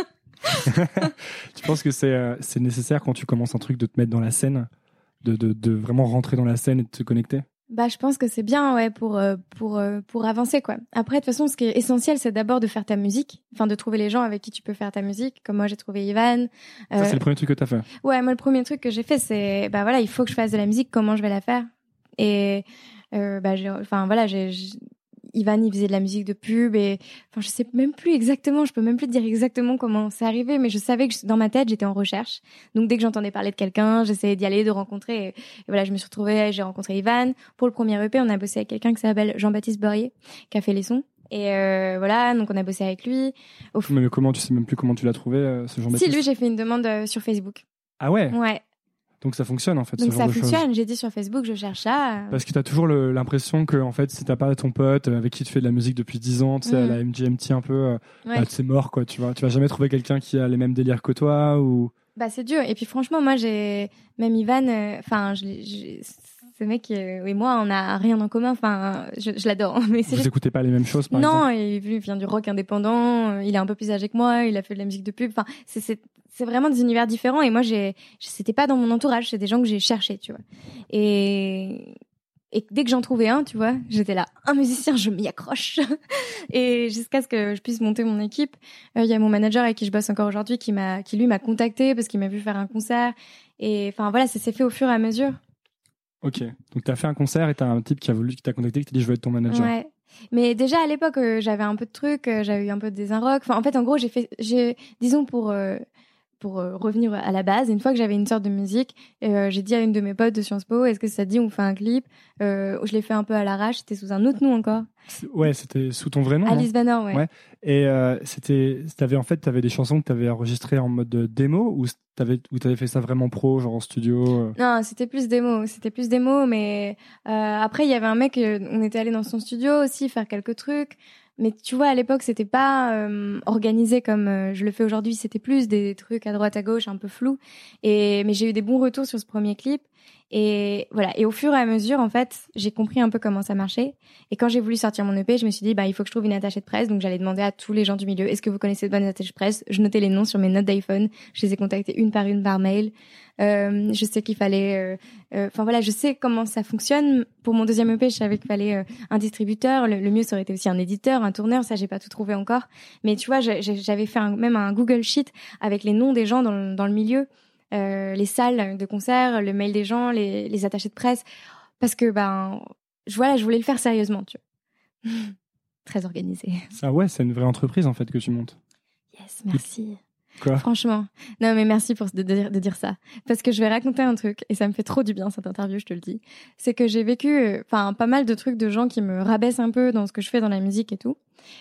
Tu penses que c'est, euh, c'est nécessaire quand tu commences un truc de te mettre dans la scène, de, de, de vraiment rentrer dans la scène et de te connecter? Bah, je pense que c'est bien, ouais, pour, euh, pour, euh, pour avancer, quoi. Après, de toute façon, ce qui est essentiel, c'est d'abord de faire ta musique. Enfin, de trouver les gens avec qui tu peux faire ta musique. Comme moi, j'ai trouvé Ivan. Ça, euh... c'est le premier truc que t'as fait? Ouais, moi, le premier truc que j'ai fait, c'est, bah voilà, il faut que je fasse de la musique. Comment je vais la faire? Et, euh, bah, j'ai, enfin, voilà, j'ai, j'ai... Ivan, il faisait de la musique de pub et, enfin, je sais même plus exactement, je peux même plus te dire exactement comment c'est arrivé, mais je savais que je, dans ma tête, j'étais en recherche. Donc, dès que j'entendais parler de quelqu'un, j'essayais d'y aller, de rencontrer. Et, et voilà, je me suis retrouvée, j'ai rencontré Ivan. Pour le premier E P, on a bossé avec quelqu'un qui s'appelle Jean-Baptiste Beurrier, qui a fait les sons. Et euh, voilà, donc on a bossé avec lui. Au... Mais comment, tu sais même plus comment tu l'as trouvé, euh, ce Jean-Baptiste? Si, lui, j'ai fait une demande euh, sur Facebook. Ah ouais? Ouais. Donc ça fonctionne en fait. Donc ce genre ça de fonctionne, choses. J'ai dit sur Facebook, je cherche ça. Parce que t'as toujours le, l'impression que en fait, si t'as pas ton pote avec qui tu fais de la musique depuis dix ans, tu sais, mmh. à la M G M T un peu, euh, ouais. bah, c'est mort quoi, tu vois. Tu vas jamais trouver quelqu'un qui a les mêmes délires que toi ou. Bah c'est dur. Et puis franchement, moi j'ai même Ivan, enfin, euh, je, je... ce mec euh, et moi, on n'a rien en commun. Enfin, je, je l'adore. Mais c'est Vous juste... écoutez pas les mêmes choses, par non, exemple? Non, il vient du rock indépendant. Il est un peu plus âgé que moi. Il a fait de la musique de pub. Enfin, c'est, c'est, c'est vraiment des univers différents. Et moi, j'ai, c'était pas dans mon entourage. C'est des gens que j'ai cherchés, tu vois. Et et dès que j'en trouvais un, tu vois, j'étais là, un musicien, je m'y accroche. Et jusqu'à ce que je puisse monter mon équipe, il euh, y a mon manager avec qui je bosse encore aujourd'hui qui m'a, qui lui m'a contacté parce qu'il m'a vu faire un concert. Et enfin voilà, ça s'est fait au fur et à mesure. Ok, donc t'as fait un concert et t'as un type qui a voulu, qui t'a contacté, qui t'a dit je veux être ton manager. Ouais. Mais déjà à l'époque, euh, j'avais un peu de trucs, euh, j'avais eu un peu de design rock. Enfin, en fait, en gros, j'ai fait, j'ai, disons pour euh, pour euh, revenir à la base, une fois que j'avais une sorte de musique, euh, j'ai dit à une de mes potes de Sciences Po, est-ce que ça te dit on fait un clip? euh, Je l'ai fait un peu à l'arrache, c'était sous un autre nom encore. Ouais, c'était sous ton vrai nom. Alice hein Vanor, ouais. ouais. Et euh, c'était, t'avais en fait, t'avais des chansons que t'avais enregistrées en mode démo ou t'avais, ou t'avais fait ça vraiment pro, genre en studio? euh... Non, c'était plus démo, c'était plus démo, mais euh, après il y avait un mec, on était allé dans son studio aussi faire quelques trucs. Mais tu vois, à l'époque, c'était pas euh, organisé comme euh, je le fais aujourd'hui. C'était plus des trucs à droite, à gauche, un peu flou. Et mais j'ai eu des bons retours sur ce premier clip. Et voilà. Et au fur et à mesure, en fait, j'ai compris un peu comment ça marchait. Et quand j'ai voulu sortir mon E P, je me suis dit, bah, il faut que je trouve une attachée de presse. Donc, j'allais demander à tous les gens du milieu, est-ce que vous connaissez de bonnes attachées de presse? Je notais les noms sur mes notes d'iPhone. Je les ai contactés une par une par mail. Euh, je sais qu'il fallait, enfin euh, euh, voilà, je sais comment ça fonctionne. Pour mon deuxième E P, je savais qu'il fallait euh, un distributeur. Le, le mieux, ça aurait été aussi un éditeur, un tourneur. Ça, j'ai pas tout trouvé encore. Mais tu vois, j'ai, j'avais fait un, même un Google Sheet avec les noms des gens dans le, dans le milieu, euh, les salles de concert, le mail des gens, les, les attachés de presse, parce que ben, je, voilà, je voulais le faire sérieusement, tu vois. Très organisé. Ça, ouais, c'est une vraie entreprise en fait que tu montes. Yes, merci. Quoi? Franchement. Non, mais merci pour de, de, de dire ça. Parce que je vais raconter un truc, et ça me fait trop du bien, cette interview, je te le dis. C'est que j'ai vécu, enfin, pas mal de trucs de gens qui me rabaissent un peu dans ce que je fais dans la musique et tout.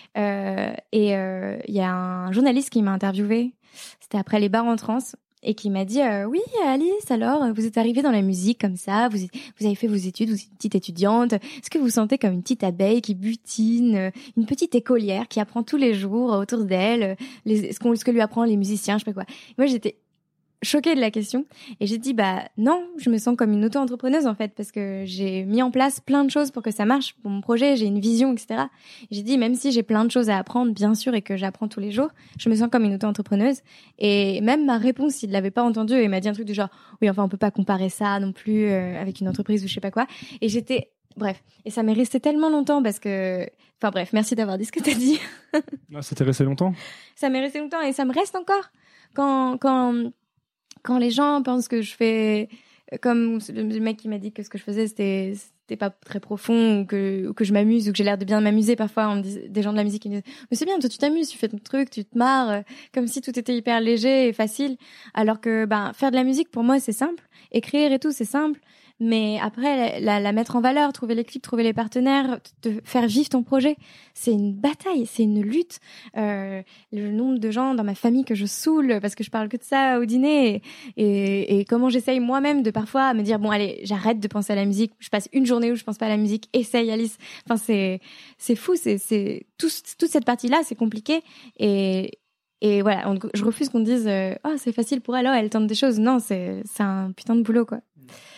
Euh, et il euh, y a un journaliste qui m'a interviewé. C'était après les bars en trance. Et qui m'a dit euh, oui Alice, alors vous êtes arrivée dans la musique comme ça, vous vous avez fait vos études, vous êtes une petite étudiante, est-ce que vous vous sentez comme une petite abeille qui butine, une petite écolière qui apprend tous les jours autour d'elle les, ce qu'on ce que lui apprend les musiciens, je sais pas quoi. Moi j'étais choquée de la question et j'ai dit bah non, je me sens comme une auto-entrepreneuse en fait parce que j'ai mis en place plein de choses pour que ça marche pour mon projet, j'ai une vision, et cetera. Et j'ai dit même si j'ai plein de choses à apprendre bien sûr et que j'apprends tous les jours, je me sens comme une auto-entrepreneuse et même ma réponse il l'avait pas entendu et il m'a dit un truc du genre oui enfin on peut pas comparer ça non plus euh, avec une entreprise ou je sais pas quoi et j'étais bref et ça m'est resté tellement longtemps parce que enfin bref merci d'avoir dit ce que t'as dit. Ah, ça t'est resté longtemps? Ça m'est resté longtemps et ça me reste encore quand quand quand les gens pensent que je fais comme le mec qui m'a dit que ce que je faisais c'était c'était pas très profond ou que ou que je m'amuse ou que j'ai l'air de bien m'amuser parfois on me dit, des gens de la musique qui me disent mais c'est bien toi tu t'amuses tu fais ton truc tu te marres comme si tout était hyper léger et facile alors que ben faire de la musique pour moi c'est simple écrire et tout c'est simple mais après la, la mettre en valeur trouver les clips trouver les partenaires te faire vivre ton projet c'est une bataille c'est une lutte euh, le nombre de gens dans ma famille que je saoule parce que je parle que de ça au dîner et, et, et comment j'essaye moi-même de parfois me dire bon allez j'arrête de penser à la musique je passe une journée où je pense pas à la musique essaye Alice enfin c'est c'est fou c'est c'est tout, toute cette partie là c'est compliqué et et voilà on, je refuse qu'on dise euh, oh c'est facile pour elle oh elle tente des choses non c'est c'est un putain de boulot quoi.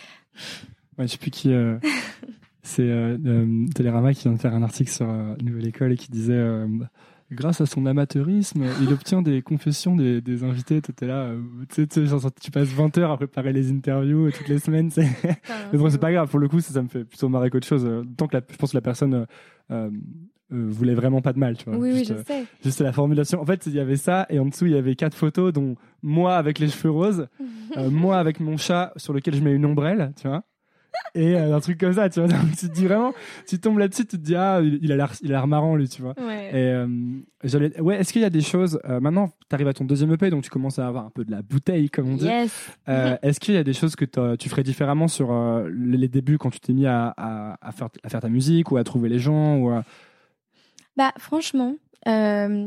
Ouais, je sais plus qui. Euh, c'est euh, euh, Télérama qui vient de faire un article sur euh, Nouvelle École et qui disait euh, grâce à son amateurisme, il obtient des confessions des, des invités. T'étais là, euh, tu sais, genre, tu passes vingt heures à préparer les interviews et toutes les semaines. C'est... Mais bon, c'est pas grave. Pour le coup, ça, ça me fait plutôt marrer qu'autre chose. Tant que la, je pense que la personne euh, euh, voulait vraiment pas de mal, tu vois. Oui, juste, oui, je sais. Euh, juste la formulation. En fait, il y avait ça et en dessous, il y avait quatre photos, dont moi avec les cheveux roses, euh, moi avec mon chat sur lequel je mets une ombrelle, tu vois. Et euh, un truc comme ça, tu vois. Donc, tu te dis vraiment, tu tombes là-dessus, tu te dis ah, il a l'air, il a l'air marrant lui, tu vois. Ouais. Et euh, j'allais, ouais, est-ce qu'il y a des choses euh, maintenant, t'arrives à ton deuxième E P, donc tu commences à avoir un peu de la bouteille, comme on dit. Yes. Euh, est-ce qu'il y a des choses que tu ferais différemment sur euh, les débuts quand tu t'es mis à, à, à, faire, à faire ta musique ou à trouver les gens ou à... Bah franchement. Euh...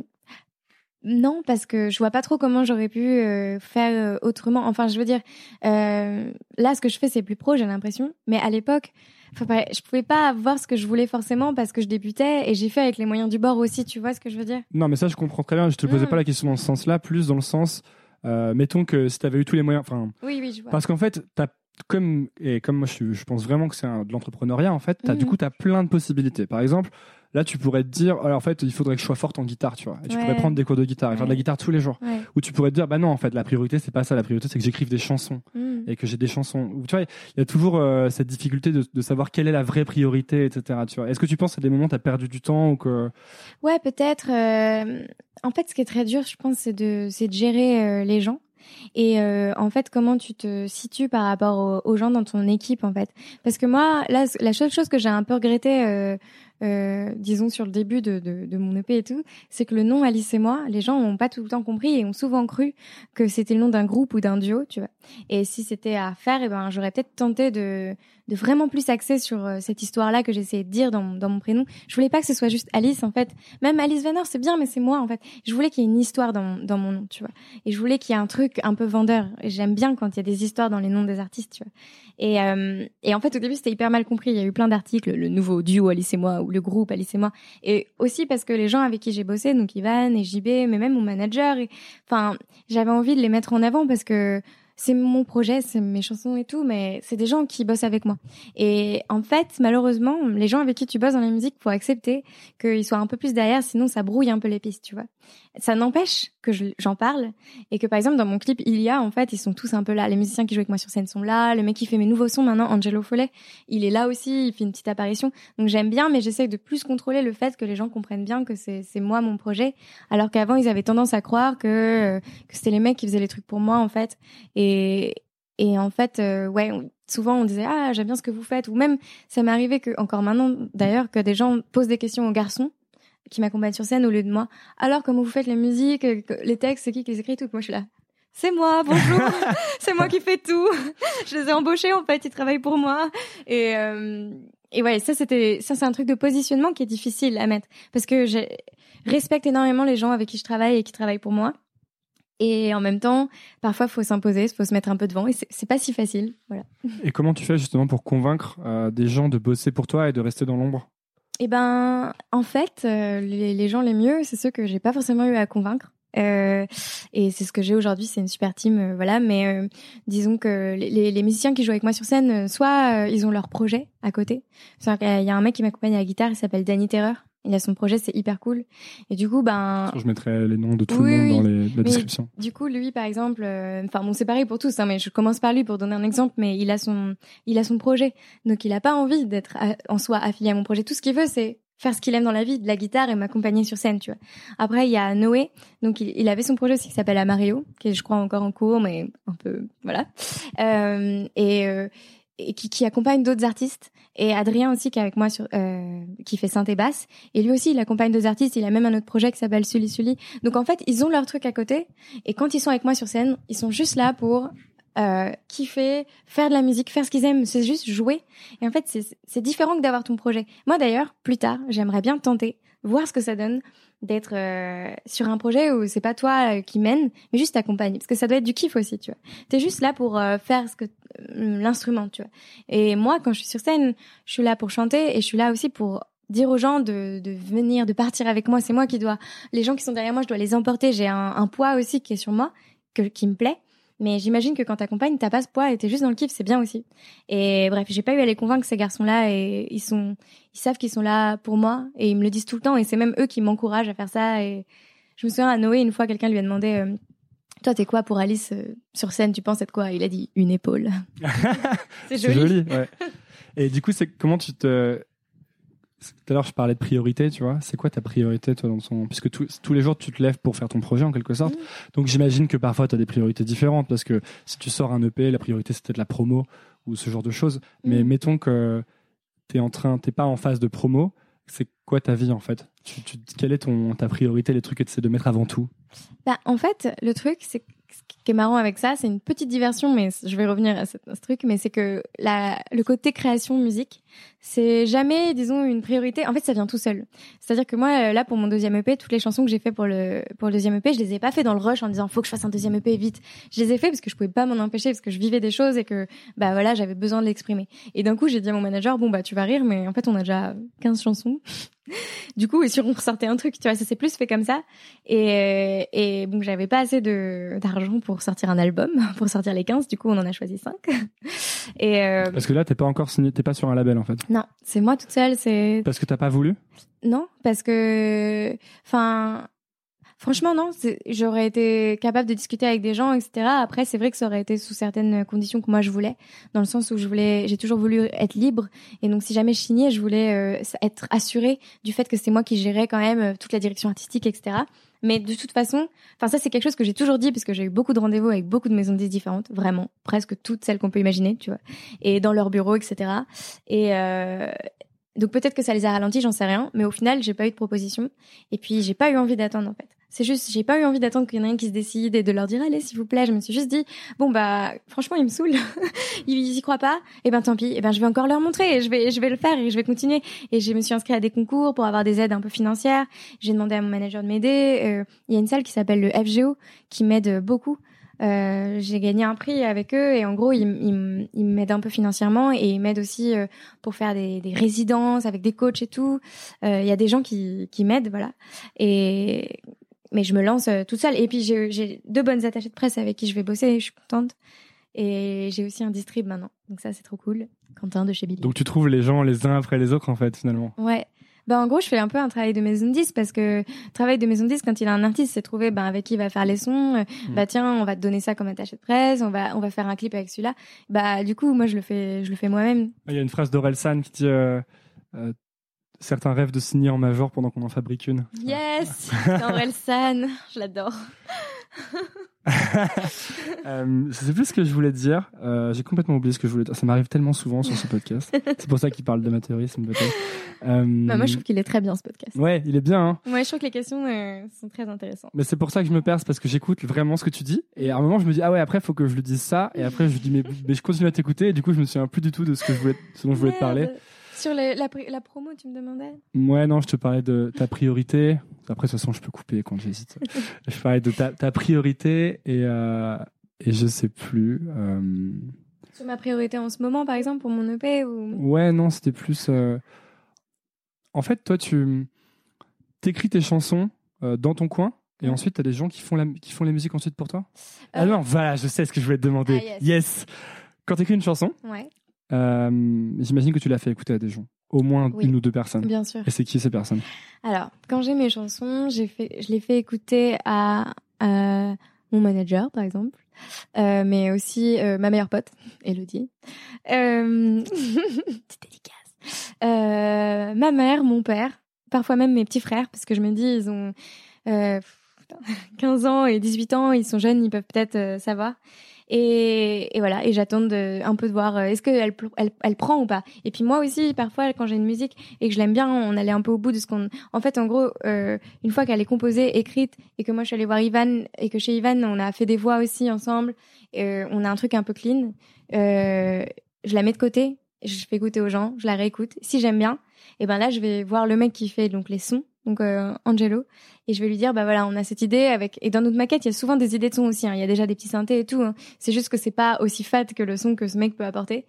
Non, parce que je vois pas trop comment j'aurais pu euh, faire euh, autrement. Enfin, je veux dire, euh, là, ce que je fais, c'est plus pro, j'ai l'impression. Mais à l'époque, je pouvais pas voir ce que je voulais forcément parce que je débutais et j'ai fait avec les moyens du bord aussi. Tu vois ce que je veux dire? Non, mais ça, je comprends très bien. Je te posais mmh. pas la question dans ce sens-là, plus dans le sens, euh, mettons que si t'avais eu tous les moyens, enfin, oui, oui, je vois. Parce qu'en fait, t'as comme et comme moi, je, je pense vraiment que c'est un, de l'entrepreneuriat. En fait, t'as, mmh. du coup, t'as plein de possibilités. Par exemple. Là, tu pourrais te dire, alors en fait, il faudrait que je sois forte en guitare, tu vois. Et tu ouais. pourrais prendre des cours de guitare et ouais. faire de la guitare tous les jours. Ouais. Ou tu pourrais te dire, bah non, en fait, la priorité, c'est pas ça. La priorité, c'est que j'écrive des chansons mm. et que j'ai des chansons. Tu vois, il y a toujours euh, cette difficulté de, de savoir quelle est la vraie priorité, et cetera. Tu vois. Est-ce que tu penses à des moments où tu as perdu du temps ou que... Ouais, peut-être. Euh... En fait, ce qui est très dur, je pense, c'est de, c'est de gérer euh, les gens. Et euh, en fait, comment tu te situes par rapport aux, aux gens dans ton équipe, en fait. Parce que moi, là, la seule chose que j'ai un peu regretté, euh, euh, disons sur le début de, de, de mon E P et tout, c'est que le nom Alice et moi, les gens n'ont pas tout le temps compris et ont souvent cru que c'était le nom d'un groupe ou d'un duo, tu vois. Et si c'était à faire, eh ben, j'aurais peut-être tenté de, de vraiment plus axer sur euh, cette histoire-là que j'essayais de dire dans, dans mon prénom. Je voulais pas que ce soit juste Alice, en fait. Même Alice Venner, c'est bien, mais c'est moi, en fait. Je voulais qu'il y ait une histoire dans, dans mon nom, tu vois. Et je voulais qu'il y ait un truc un peu vendeur. Et j'aime bien quand il y a des histoires dans les noms des artistes, tu vois. Et, euh, et en fait, au début, c'était hyper mal compris. Il y a eu plein d'articles, le nouveau duo Alice et moi, ou le groupe Alice et moi. Et aussi parce que les gens avec qui j'ai bossé, donc Ivan et J B, mais même mon manager, et, enfin, j'avais envie de les mettre en avant parce que c'est mon projet, c'est mes chansons et tout, mais c'est des gens qui bossent avec moi. Et en fait, malheureusement, les gens avec qui tu bosses dans la musique, faut accepter qu'ils soient un peu plus derrière, sinon ça brouille un peu les pistes, tu vois. Ça n'empêche que je, j'en parle et que par exemple dans mon clip il y a en fait ils sont tous un peu là, les musiciens qui jouent avec moi sur scène sont là, le mec qui fait mes nouveaux sons maintenant, Angelo Follet, il est là aussi, il fait une petite apparition, donc j'aime bien, mais j'essaie de plus contrôler le fait que les gens comprennent bien que c'est c'est moi mon projet, alors qu'avant ils avaient tendance à croire que que c'était les mecs qui faisaient les trucs pour moi en fait. et et en fait euh, ouais on, souvent on disait ah j'aime bien ce que vous faites, ou même ça m'est arrivé que encore maintenant d'ailleurs que des gens posent des questions aux garçons qui m'accompagnent sur scène au lieu de moi. Alors, comment vous faites la musique, les textes, c'est qui qui les écrit, tout. Moi, je suis là. C'est moi, bonjour. C'est moi qui fais tout. Je les ai embauchés, en fait. Ils travaillent pour moi. Et, euh, et ouais, ça, c'était, ça, c'est un truc de positionnement qui est difficile à mettre. Parce que je respecte énormément les gens avec qui je travaille et qui travaillent pour moi. Et en même temps, parfois, il faut s'imposer, il faut se mettre un peu devant. Et c'est, c'est pas si facile. Voilà. Et comment tu fais, justement, pour convaincre euh, des gens de bosser pour toi et de rester dans l'ombre? Eh ben, en fait, euh, les, les gens les mieux, c'est ceux que j'ai pas forcément eu à convaincre. Euh, et c'est ce que j'ai aujourd'hui, c'est une super team, euh, voilà. Mais euh, disons que les, les musiciens qui jouent avec moi sur scène, euh, soit euh, ils ont leur projet à côté. Il y a un mec qui m'accompagne à la guitare, il s'appelle Danny Terreur. Il a son projet, c'est hyper cool. Et du coup, ben. Je mettrai les noms de tout oui, le monde oui, dans les, la mais description. Du coup, lui, par exemple, enfin euh, bon, c'est pareil pour tous, hein, mais je commence par lui pour donner un exemple. Mais il a son, il a son projet, donc il a pas envie d'être à, en soi affilié à mon projet. Tout ce qu'il veut, c'est faire ce qu'il aime dans la vie, de la guitare et m'accompagner sur scène, tu vois. Après, il y a Noé, donc il, il avait son projet aussi qui s'appelle Amario, qui est, je crois, encore en cours, mais un peu, voilà. Euh, et euh, et qui, qui accompagne d'autres artistes, et Adrien aussi qui est avec moi sur euh, qui fait synthé basse, et lui aussi il accompagne d'autres artistes, il a même un autre projet qui s'appelle Sully Sully. Donc en fait ils ont leur truc à côté, et quand ils sont avec moi sur scène ils sont juste là pour euh, kiffer, faire de la musique, faire ce qu'ils aiment, c'est juste jouer. Et en fait c'est, c'est différent que d'avoir ton projet. Moi d'ailleurs plus tard j'aimerais bien tenter, voir ce que ça donne d'être euh, sur un projet où c'est pas toi euh, qui mène, mais juste t'accompagne, parce que ça doit être du kiff aussi, tu vois. T'es juste là pour euh, faire ce que euh, l'instrument, tu vois. Et moi, quand je suis sur scène, je suis là pour chanter, et je suis là aussi pour dire aux gens de, de venir, de partir avec moi. C'est moi qui dois, les gens qui sont derrière moi, je dois les emporter. J'ai un, un poids aussi qui est sur moi, que, qui me plaît. Mais j'imagine que quand t'accompagnes, t'as pas ce poids et t'es juste dans le kiff, c'est bien aussi. Et bref, j'ai pas eu à les convaincre, ces garçons-là, et ils sont, ils savent qu'ils sont là pour moi, et ils me le disent tout le temps, et c'est même eux qui m'encouragent à faire ça. Et je me souviens à Noé, une fois, quelqu'un lui a demandé, euh, toi, t'es quoi pour Alice euh, sur scène, tu penses être quoi? Il a dit une épaule. C'est joli. C'est joli, ouais. Et du coup, c'est comment tu te, tout à l'heure, je parlais de priorité, tu vois. C'est quoi ta priorité, toi, dans son... Puisque tout, tous les jours, tu te lèves pour faire ton projet, en quelque sorte. Mmh. Donc, j'imagine que parfois, tu as des priorités différentes, parce que si tu sors un E P, la priorité, c'est peut-être la promo ou ce genre de choses. Mmh. Mais mettons que t'es en train, t'es pas en phase de promo. C'est quoi ta vie, en fait? tu, tu, Quelle est ton, ta priorité, les trucs que tu essaies de mettre avant tout? Bah, en fait, le truc, c'est que ce qui est marrant avec ça, c'est une petite diversion, mais je vais revenir à ce, à ce truc, mais c'est que la, le côté création musique, c'est jamais, disons, une priorité. En fait, ça vient tout seul. C'est-à-dire que moi, là, pour mon deuxième E P, toutes les chansons que j'ai fait pour le, pour le deuxième E P, je les ai pas fait dans le rush en disant, faut que je fasse un deuxième E P vite. Je les ai fait parce que je pouvais pas m'en empêcher, parce que je vivais des choses et que, bah voilà, j'avais besoin de l'exprimer. Et d'un coup, j'ai dit à mon manager, bon, bah, tu vas rire, mais en fait, on a déjà quinze chansons. Du coup, et si on ressortait un truc, tu vois, ça s'est plus fait comme ça. Et, et bon, j'avais pas assez de, d'argent pour sortir un album, pour sortir les quinze. Du coup, on en a choisi cinq. Et euh... Parce que là, t'es pas encore signé, t'es pas sur un label, en fait. Non, c'est moi toute seule, c'est... Parce que t'as pas voulu? Non, parce que, enfin, franchement, non, c'est... j'aurais été capable de discuter avec des gens, et cetera. Après, c'est vrai que ça aurait été sous certaines conditions que moi je voulais, dans le sens où je voulais, j'ai toujours voulu être libre, et donc si jamais je signais, je voulais euh, être assurée du fait que c'est moi qui gérais quand même euh, toute la direction artistique, et cetera. Mais de toute façon, enfin ça c'est quelque chose que j'ai toujours dit, parce que j'ai eu beaucoup de rendez-vous avec beaucoup de maisons de disques différentes, vraiment, presque toutes celles qu'on peut imaginer, tu vois, et dans leurs bureaux, et cetera. Et euh, donc peut-être que ça les a ralentis, j'en sais rien, mais au final j'ai pas eu de proposition, et puis j'ai pas eu envie d'attendre en fait. C'est juste, j'ai pas eu envie d'attendre qu'il y en ait un qui se décide et de leur dire allez s'il vous plaît. Je me suis juste dit bon bah franchement ils me saoulent, ils y croient pas. Et ben tant pis, et ben je vais encore leur montrer et je vais je vais le faire et je vais continuer. Et je me suis inscrite à des concours pour avoir des aides un peu financières. J'ai demandé à mon manager de m'aider. Euh, il y a une salle qui s'appelle le F G O qui m'aide beaucoup. Euh, j'ai gagné un prix avec eux et en gros ils, ils, ils m'aident un peu financièrement et ils m'aident aussi euh, pour faire des, des résidences avec des coachs et tout. Il euh, y a des gens qui qui m'aident, voilà. Et mais je me lance euh, toute seule. Et puis, j'ai, j'ai deux bonnes attachées de presse avec qui je vais bosser. Je suis contente. Et j'ai aussi un distrib maintenant. Donc ça, c'est trop cool. Quentin de chez Billy. Donc, tu trouves les gens les uns après les autres, en fait, finalement. Ouais. Ben, en gros, je fais un peu un travail de maison de disque parce que travail de maison de disque, quand il a un artiste, c'est trouver ben, avec qui il va faire les sons. Mmh. Bah, tiens, on va te donner ça comme attaché de presse. On va, on va faire un clip avec celui-là. Bah, du coup, moi, je le fais, je le fais moi-même. Il y a une phrase d'Orelsan qui dit, euh, euh, certains rêvent de signer en major pendant qu'on en fabrique une. Yes, Orelsan, je l'adore. euh, je sais plus ce que je voulais dire. Euh, j'ai complètement oublié ce que je voulais dire. Ça m'arrive tellement souvent sur ce podcast. C'est pour ça qu'il parle d'amateurisme, peut-être. Euh... Bah, moi, je trouve qu'il est très bien, ce podcast. Ouais, il est bien. Hein. Ouais, je trouve que les questions euh, sont très intéressantes. Mais c'est pour ça que je me perce, parce que j'écoute vraiment ce que tu dis. Et à un moment, je me dis, ah ouais, après, il faut que je lui dise ça. Et après, je dis, mais, mais je continue à t'écouter. Et du coup, je me souviens plus du tout de ce, que je voulais, ce dont je voulais te parler. Sur les, la, la promo, tu me demandais? Ouais, non, je te parlais de ta priorité. Après, de toute façon, je peux couper quand j'hésite. Je parlais de ta, ta priorité et, euh, et je sais plus. Euh... Sur ma priorité en ce moment, par exemple, pour mon E P ou... Ouais, non, c'était plus... Euh... En fait, toi, tu t'écris tes chansons euh, dans ton coin Et ensuite, t'as des gens qui font, la, qui font les musiques ensuite pour toi euh... Ah non, voilà, je sais ce que je voulais te demander. Ah, yes. yes. Quand t'écris une chanson, ouais. euh, j'imagine que tu l'as fait écouter à des gens. Au moins oui. une ou deux personnes. Bien sûr. Et c'est qui ces personnes? Alors, quand j'ai mes chansons, j'ai fait, je les fais écouter à, à mon manager, par exemple, euh, mais aussi euh, ma meilleure pote, Elodie. Euh... Petite dédicace. Euh, ma mère, mon père, parfois même mes petits frères, parce que je me dis, ils ont euh, quinze ans et dix-huit ans, ils sont jeunes, ils peuvent peut-être euh, savoir. Et, et voilà, et j'attends de, un peu de voir euh, est-ce qu'elle elle, elle prend ou pas. Et puis moi aussi, parfois, quand j'ai une musique et que je l'aime bien, on allait un peu au bout de ce qu'on... En fait, en gros, euh, une fois qu'elle est composée, écrite, et que moi je suis allée voir Ivan, et que chez Ivan, on a fait des voix aussi ensemble, euh, on a un truc un peu clean, euh, je la mets de côté, je fais écouter aux gens, je la réécoute. Si j'aime bien, et ben là, je vais voir le mec qui fait donc les sons, donc euh, Angelo, et je vais lui dire bah voilà, on a cette idée avec, et dans notre maquette il y a souvent des idées de son aussi, hein. Il y a déjà des petits synthés et tout, hein. C'est juste que c'est pas aussi fat que le son que ce mec peut apporter,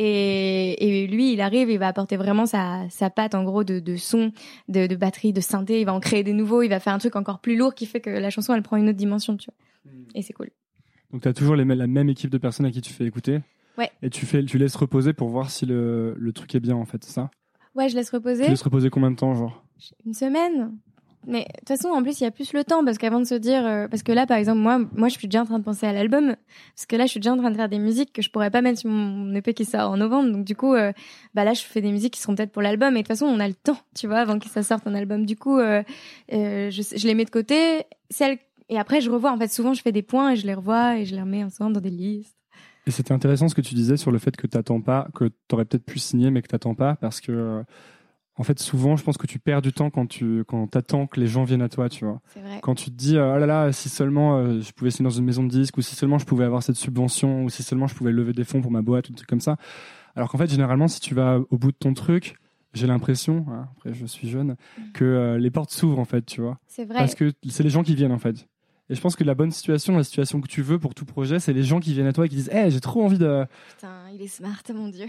et, et lui il arrive, il va apporter vraiment sa sa patte en gros de de son, de, de batterie, de synthé, il va en créer des nouveaux, il va faire un truc encore plus lourd qui fait que la chanson elle prend une autre dimension, tu vois. Mmh. Et c'est cool. Donc t'as toujours les, la même équipe de personnes à qui tu fais écouter. Ouais. Et tu fais tu laisses reposer pour voir si le le truc est bien en fait, c'est ça? Ouais, je laisse reposer. Tu laisses reposer combien de temps, genre? Une semaine. Mais de toute façon, en plus, il y a plus le temps parce qu'avant de se dire, euh, parce que là, par exemple, moi, moi, je suis déjà en train de penser à l'album, parce que là, je suis déjà en train de faire des musiques que je pourrais pas mettre sur mon E P qui sort en novembre. Donc du coup, euh, bah là, je fais des musiques qui seront peut-être pour l'album. Et de toute façon, on a le temps, tu vois, avant que ça sorte un album. Du coup, euh, euh, je, je les mets de côté. Celles et après, je revois. En fait, souvent, je fais des points et je les revois et je les remets ensemble dans des listes. Et c'était intéressant ce que tu disais sur le fait que t'attends pas, que t'aurais peut-être pu signer, mais que t'attends pas, parce que euh, en fait, souvent, je pense que tu perds du temps quand tu quand t'attends que les gens viennent à toi, tu vois. C'est vrai. Quand tu te dis oh là là, si seulement euh, je pouvais signer dans une maison de disques, ou si seulement je pouvais avoir cette subvention, ou si seulement je pouvais lever des fonds pour ma boîte, ou des trucs comme ça. Alors qu'en fait, généralement, si tu vas au bout de ton truc, j'ai l'impression, hein, après je suis jeune, que euh, les portes s'ouvrent en fait, tu vois. C'est vrai. Parce que c'est les gens qui viennent en fait. Et je pense que la bonne situation, la situation que tu veux pour tout projet, c'est les gens qui viennent à toi et qui disent hey, j'ai trop envie de... Putain, il est smart, mon Dieu.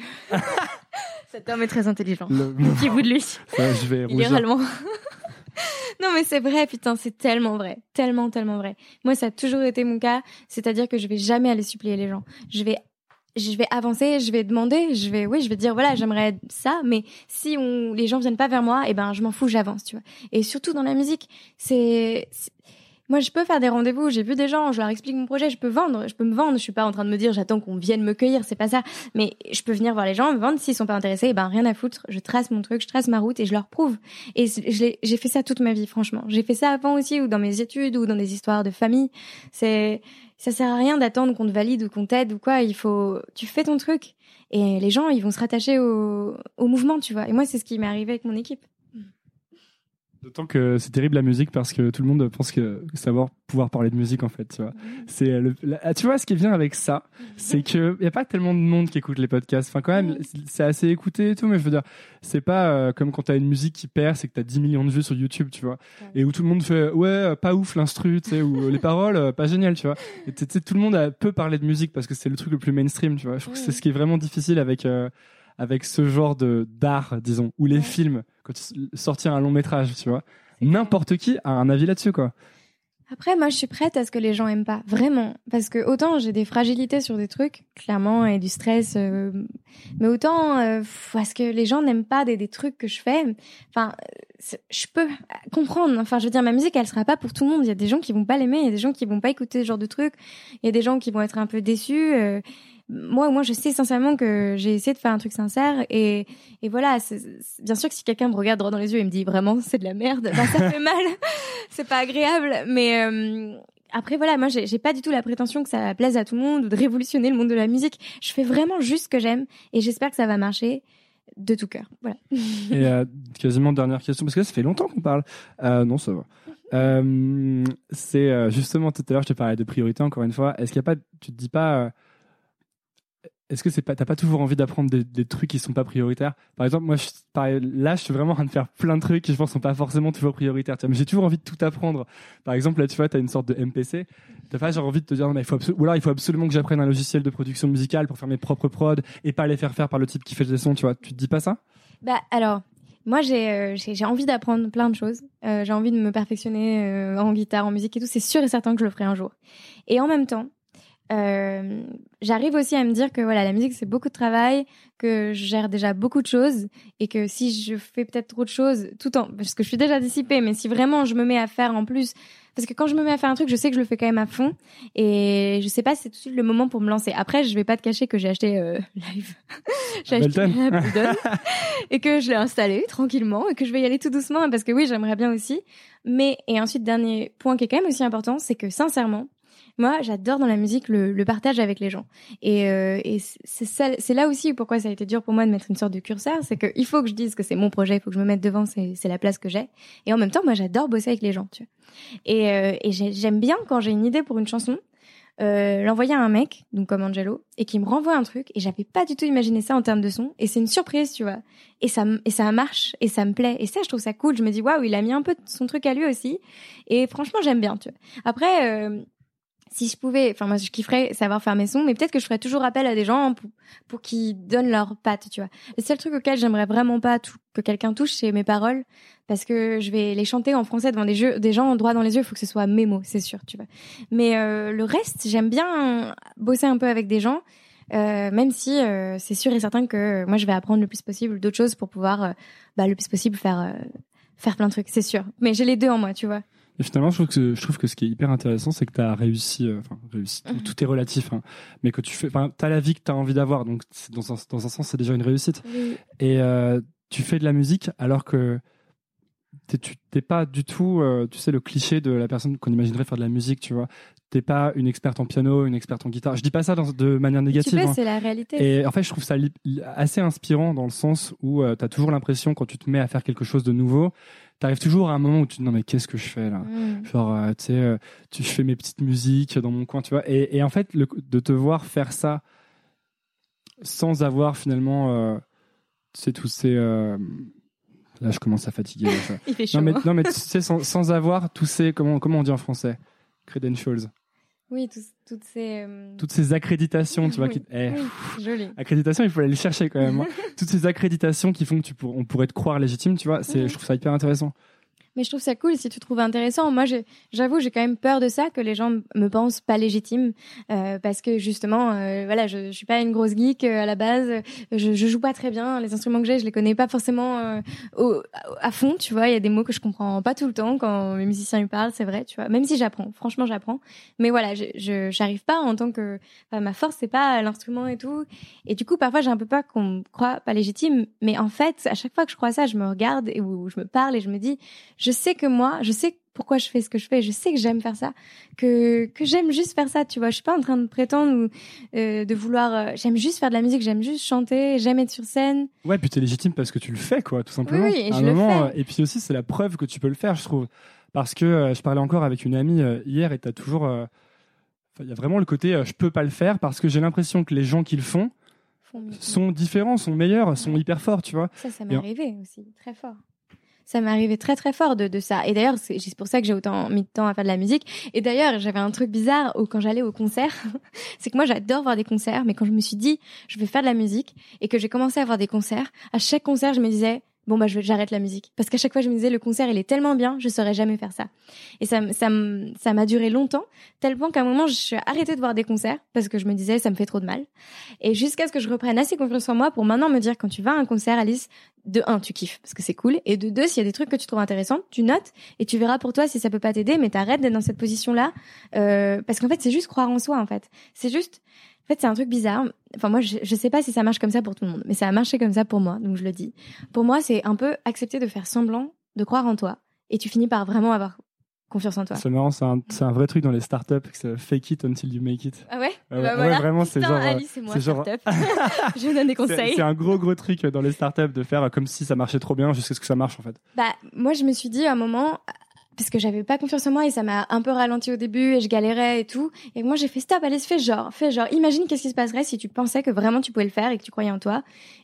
Cet homme est très intelligent. Le... Petit bout de lui. Ça, je vais il est allemand. Non, mais c'est vrai, putain, c'est tellement vrai. Tellement, tellement vrai. Moi, ça a toujours été mon cas. C'est-à-dire que je vais jamais aller suppléer les gens. Je vais... je vais avancer, je vais demander, je vais, oui, je vais dire, voilà, j'aimerais ça, mais si on, les gens viennent pas vers moi, eh ben, je m'en fous, j'avance, tu vois. Et surtout dans la musique, c'est, c'est... moi, je peux faire des rendez-vous, j'ai vu des gens, je leur explique mon projet, je peux vendre, je peux me vendre, je suis pas en train de me dire, j'attends qu'on vienne me cueillir, c'est pas ça. Mais je peux venir voir les gens, me vendre, s'ils sont pas intéressés, eh ben, rien à foutre, je trace mon truc, je trace ma route et je leur prouve. Et je l'ai, j'ai fait ça toute ma vie, franchement. J'ai fait ça avant aussi, ou dans mes études, ou dans des histoires de famille. C'est, ça sert à rien d'attendre qu'on te valide ou qu'on t'aide ou quoi, il faut, tu fais ton truc. Et les gens, ils vont se rattacher au, au mouvement, tu vois. Et moi, c'est ce qui m'est arrivé avec mon équipe. D'autant que c'est terrible la musique parce que tout le monde pense que savoir pouvoir parler de musique en fait, tu vois. Mmh. C'est le, la, tu vois ce qui vient avec ça, mmh. c'est que il y a pas tellement de monde qui écoute les podcasts. Enfin quand même, mmh. c'est assez écouté et tout, mais je veux dire, c'est pas euh, comme quand t'as une musique qui perd, c'est que t'as dix millions de vues sur YouTube, tu vois, mmh. et où tout le monde fait ouais pas ouf l'instru, tu sais, ou les paroles pas génial, tu vois. Et tu sais tout le monde a, peut parler de musique parce que c'est le truc le plus mainstream, tu vois. Je trouve mmh. que c'est ce qui est vraiment difficile avec euh, avec ce genre de d'art, disons, ou les mmh. films. Quand sortir un long métrage, tu vois, n'importe qui a un avis là-dessus, quoi. Après, moi, je suis prête à ce que les gens aiment pas, vraiment, parce que autant j'ai des fragilités sur des trucs, clairement, et du stress, euh, mais autant euh, parce que les gens n'aiment pas des, des trucs que je fais. Enfin, je peux comprendre. Enfin, je veux dire, ma musique, elle sera pas pour tout le monde. Il y a des gens qui vont pas l'aimer, il y a des gens qui vont pas écouter ce genre de trucs, il y a des gens qui vont être un peu déçus. Euh, moi, moi, je sais sincèrement que j'ai essayé de faire un truc sincère et, et voilà, c'est, c'est, bien sûr que si quelqu'un me regarde droit dans les yeux et me dit vraiment c'est de la merde, bah ça fait mal, c'est pas agréable, mais euh, après voilà, moi j'ai, j'ai pas du tout la prétention que ça plaise à tout le monde ou de révolutionner le monde de la musique. Je fais vraiment juste ce que j'aime et j'espère que ça va marcher de tout cœur. Voilà. Et euh, quasiment dernière question parce que là, ça fait longtemps qu'on parle. Euh, non, ça va. Euh, c'est euh, justement tout à l'heure je te parlais de priorité encore une fois. Est-ce qu'il y a pas, tu te dis pas euh, est-ce que c'est pas, t'as pas toujours envie d'apprendre des, des trucs qui sont pas prioritaires? Par exemple, moi, je, pareil, là, je suis vraiment en train de faire plein de trucs qui, je pense, sont pas forcément toujours prioritaires. Tu vois, mais j'ai toujours envie de tout apprendre. Par exemple, là, tu vois, t'as une sorte de M P C. T'as pas genre envie de te dire, non, mais il faut absolu- ou alors il faut absolument que j'apprenne un logiciel de production musicale pour faire mes propres prods et pas les faire faire par le type qui fait des sons, tu vois. Tu te dis pas ça? Bah, alors, Moi, j'ai, euh, j'ai, j'ai envie d'apprendre plein de choses. Euh, j'ai envie de me perfectionner euh, en guitare, en musique et tout. C'est sûr et certain que je le ferai un jour. Et en même temps, euh, j'arrive aussi à me dire que voilà, la musique, c'est beaucoup de travail, que je gère déjà beaucoup de choses et que si je fais peut-être trop de choses, tout en... parce que je suis déjà dissipée, mais si vraiment je me mets à faire en plus... Parce que quand je me mets à faire un truc, je sais que je le fais quand même à fond. Et je sais pas si c'est tout de suite le moment pour me lancer. Après, je vais pas te cacher que j'ai acheté euh, Live. j'ai acheté Ableton. Et que je l'ai installé tranquillement et que je vais y aller tout doucement parce que oui, j'aimerais bien aussi. Mais, et ensuite, dernier point qui est quand même aussi important, c'est que sincèrement, moi, j'adore dans la musique le, le partage avec les gens. Et, euh, et c'est, ça, c'est là aussi pourquoi ça a été dur pour moi de mettre une sorte de curseur. C'est qu'il faut que je dise que c'est mon projet, il faut que je me mette devant, c'est, c'est la place que j'ai. Et en même temps, moi, j'adore bosser avec les gens, tu vois. Et, euh, et j'aime bien quand j'ai une idée pour une chanson, euh, l'envoyer à un mec, donc comme Angelo, et qui me renvoie un truc. Et j'avais pas du tout imaginé ça en termes de son. Et c'est une surprise, tu vois. Et ça, et ça marche, et ça me plaît. Et ça, je trouve ça cool. Je me dis, waouh, il a mis un peu son truc à lui aussi. Et franchement, j'aime bien, tu vois. Après... Euh, si je pouvais, enfin moi je kifferais savoir faire mes sons, mais peut-être que je ferais toujours appel à des gens pour, pour qu'ils donnent leurs pattes, tu vois. Le seul truc auquel j'aimerais vraiment pas tout, que quelqu'un touche, c'est mes paroles, parce que je vais les chanter en français devant des, jeux, des gens droit dans les yeux, il faut que ce soit mes mots, c'est sûr, tu vois. Mais euh, le reste, j'aime bien bosser un peu avec des gens, euh, même si euh, c'est sûr et certain que moi je vais apprendre le plus possible d'autres choses pour pouvoir, euh, bah, le plus possible faire, euh, faire plein de trucs, c'est sûr. Mais j'ai les deux en moi, tu vois. Et finalement, je trouve que je trouve que ce qui est hyper intéressant, c'est que tu as réussi, enfin euh, réussi, tout, tout est relatif, hein, mais que tu fais, enfin, t'as la vie que t'as envie d'avoir, donc c'est, dans un dans un sens, c'est déjà une réussite. Oui. Et euh, tu fais de la musique alors que t'es, tu t'es pas du tout, euh, tu sais, le cliché de la personne qu'on imaginerait faire de la musique, tu vois. T'es pas une experte en piano, une experte en guitare. Je dis pas ça dans, de manière négative. Tu sais, hein. c'est la réalité. Et en fait, je trouve ça li- assez inspirant dans le sens où euh, t'as toujours l'impression quand tu te mets à faire quelque chose de nouveau. T'arrives toujours à un moment où tu te dis non mais qu'est-ce que je fais là, mmh. genre euh, tu sais euh, tu fais mes petites musiques dans mon coin, tu vois, et, et en fait le, de te voir faire ça sans avoir finalement euh, tu sais tous ces euh... là je commence à fatiguer là, il fait chaud non mais hein. non mais tu sais sans, sans avoir tous ces comment comment on dit en français, credentials. Oui, tout, toutes ces... Euh... Toutes ces accréditations, tu vois. Oui, qui... eh, oui, joli. Accréditation, il faut aller les chercher quand même. Hein. Toutes ces accréditations qui font que tu pour... on pourrait te croire légitime, tu vois. C'est... Mmh. Je trouve ça hyper intéressant. Mais je trouve ça cool si tu trouves intéressant. Moi, j'ai, j'avoue, j'ai quand même peur de ça, que les gens me pensent pas légitime, euh, parce que justement, euh, voilà, je, je suis pas une grosse geek euh, à la base. Je, je joue pas très bien. Les instruments que j'ai, je les connais pas forcément euh, au, à fond, tu vois. Il y a des mots que je comprends pas tout le temps quand mes musiciens ils parlent, c'est vrai, tu vois. Même si j'apprends, franchement, j'apprends. Mais voilà, je, je j'arrive pas en tant que, enfin, ma force c'est pas l'instrument et tout. Et du coup, parfois, j'ai un peu peur qu'on me croie pas légitime. Mais en fait, à chaque fois que je crois ça, je me regarde et où je me parle et je me dis. Je sais que moi, je sais pourquoi je fais ce que je fais, je sais que j'aime faire ça, que que j'aime juste faire ça, tu vois. Je suis pas en train de prétendre ou euh, de vouloir. Euh, j'aime juste faire de la musique, j'aime juste chanter, j'aime être sur scène. Ouais, puis t'es légitime parce que tu le fais, quoi, tout simplement. Oui, oui et à je un le moment, fais. Et puis aussi, c'est la preuve que tu peux le faire, je trouve, parce que euh, je parlais encore avec une amie euh, hier et t'as toujours, il euh, y a vraiment le côté, euh, je peux pas le faire parce que j'ai l'impression que les gens qui le font sont différents, sont meilleurs, sont hyper forts, tu vois. Ça, ça m'est et arrivé en... aussi, très fort. Ça m'est arrivé très très fort de, de ça. Et d'ailleurs, c'est, c'est pour ça que j'ai autant mis de temps à faire de la musique. Et d'ailleurs, j'avais un truc bizarre où, quand j'allais au concert, c'est que moi j'adore voir des concerts, mais quand je me suis dit je vais faire de la musique et que j'ai commencé à voir des concerts, à chaque concert je me disais bon bah je, j'arrête la musique, parce qu'à chaque fois je me disais le concert il est tellement bien, je saurais jamais faire ça. Et ça ça ça m'a duré longtemps, tel point qu'à un moment je suis arrêtée de voir des concerts parce que je me disais ça me fait trop de mal. Et jusqu'à ce que je reprenne assez confiance en moi pour maintenant me dire quand tu vas à un concert, Alice, de un tu kiffes parce que c'est cool, et de deux s'il y a des trucs que tu trouves intéressants, tu notes et tu verras pour toi si ça peut pas t'aider, mais t'arrêtes d'être dans cette position là euh, parce qu'en fait c'est juste croire en soi en fait. C'est juste En fait, c'est un truc bizarre. Enfin, moi, je, je sais pas si ça marche comme ça pour tout le monde, mais ça a marché comme ça pour moi, donc je le dis. Pour moi, c'est un peu accepter de faire semblant de croire en toi, et tu finis par vraiment avoir confiance en toi. C'est marrant, c'est un, c'est un vrai truc dans les startups, c'est fake it until you make it. Ah ouais? Euh, bah ouais, voilà. vraiment, c'est Putain, genre. Alice, c'est moi, c'est genre... startup. Je vous donne des conseils. C'est, c'est un gros, gros truc dans les startups de faire comme si ça marchait trop bien jusqu'à ce que ça marche, en fait. Bah, moi, je me suis dit à un moment, parce que j'avais pas confiance en moi et ça m'a un peu ralenti au début et je galérais et tout. Et moi, j'ai fait stop, allez, fais genre, fais genre. Imagine qu'est-ce qui se passerait si tu pensais que vraiment tu pouvais le faire et que tu croyais en toi.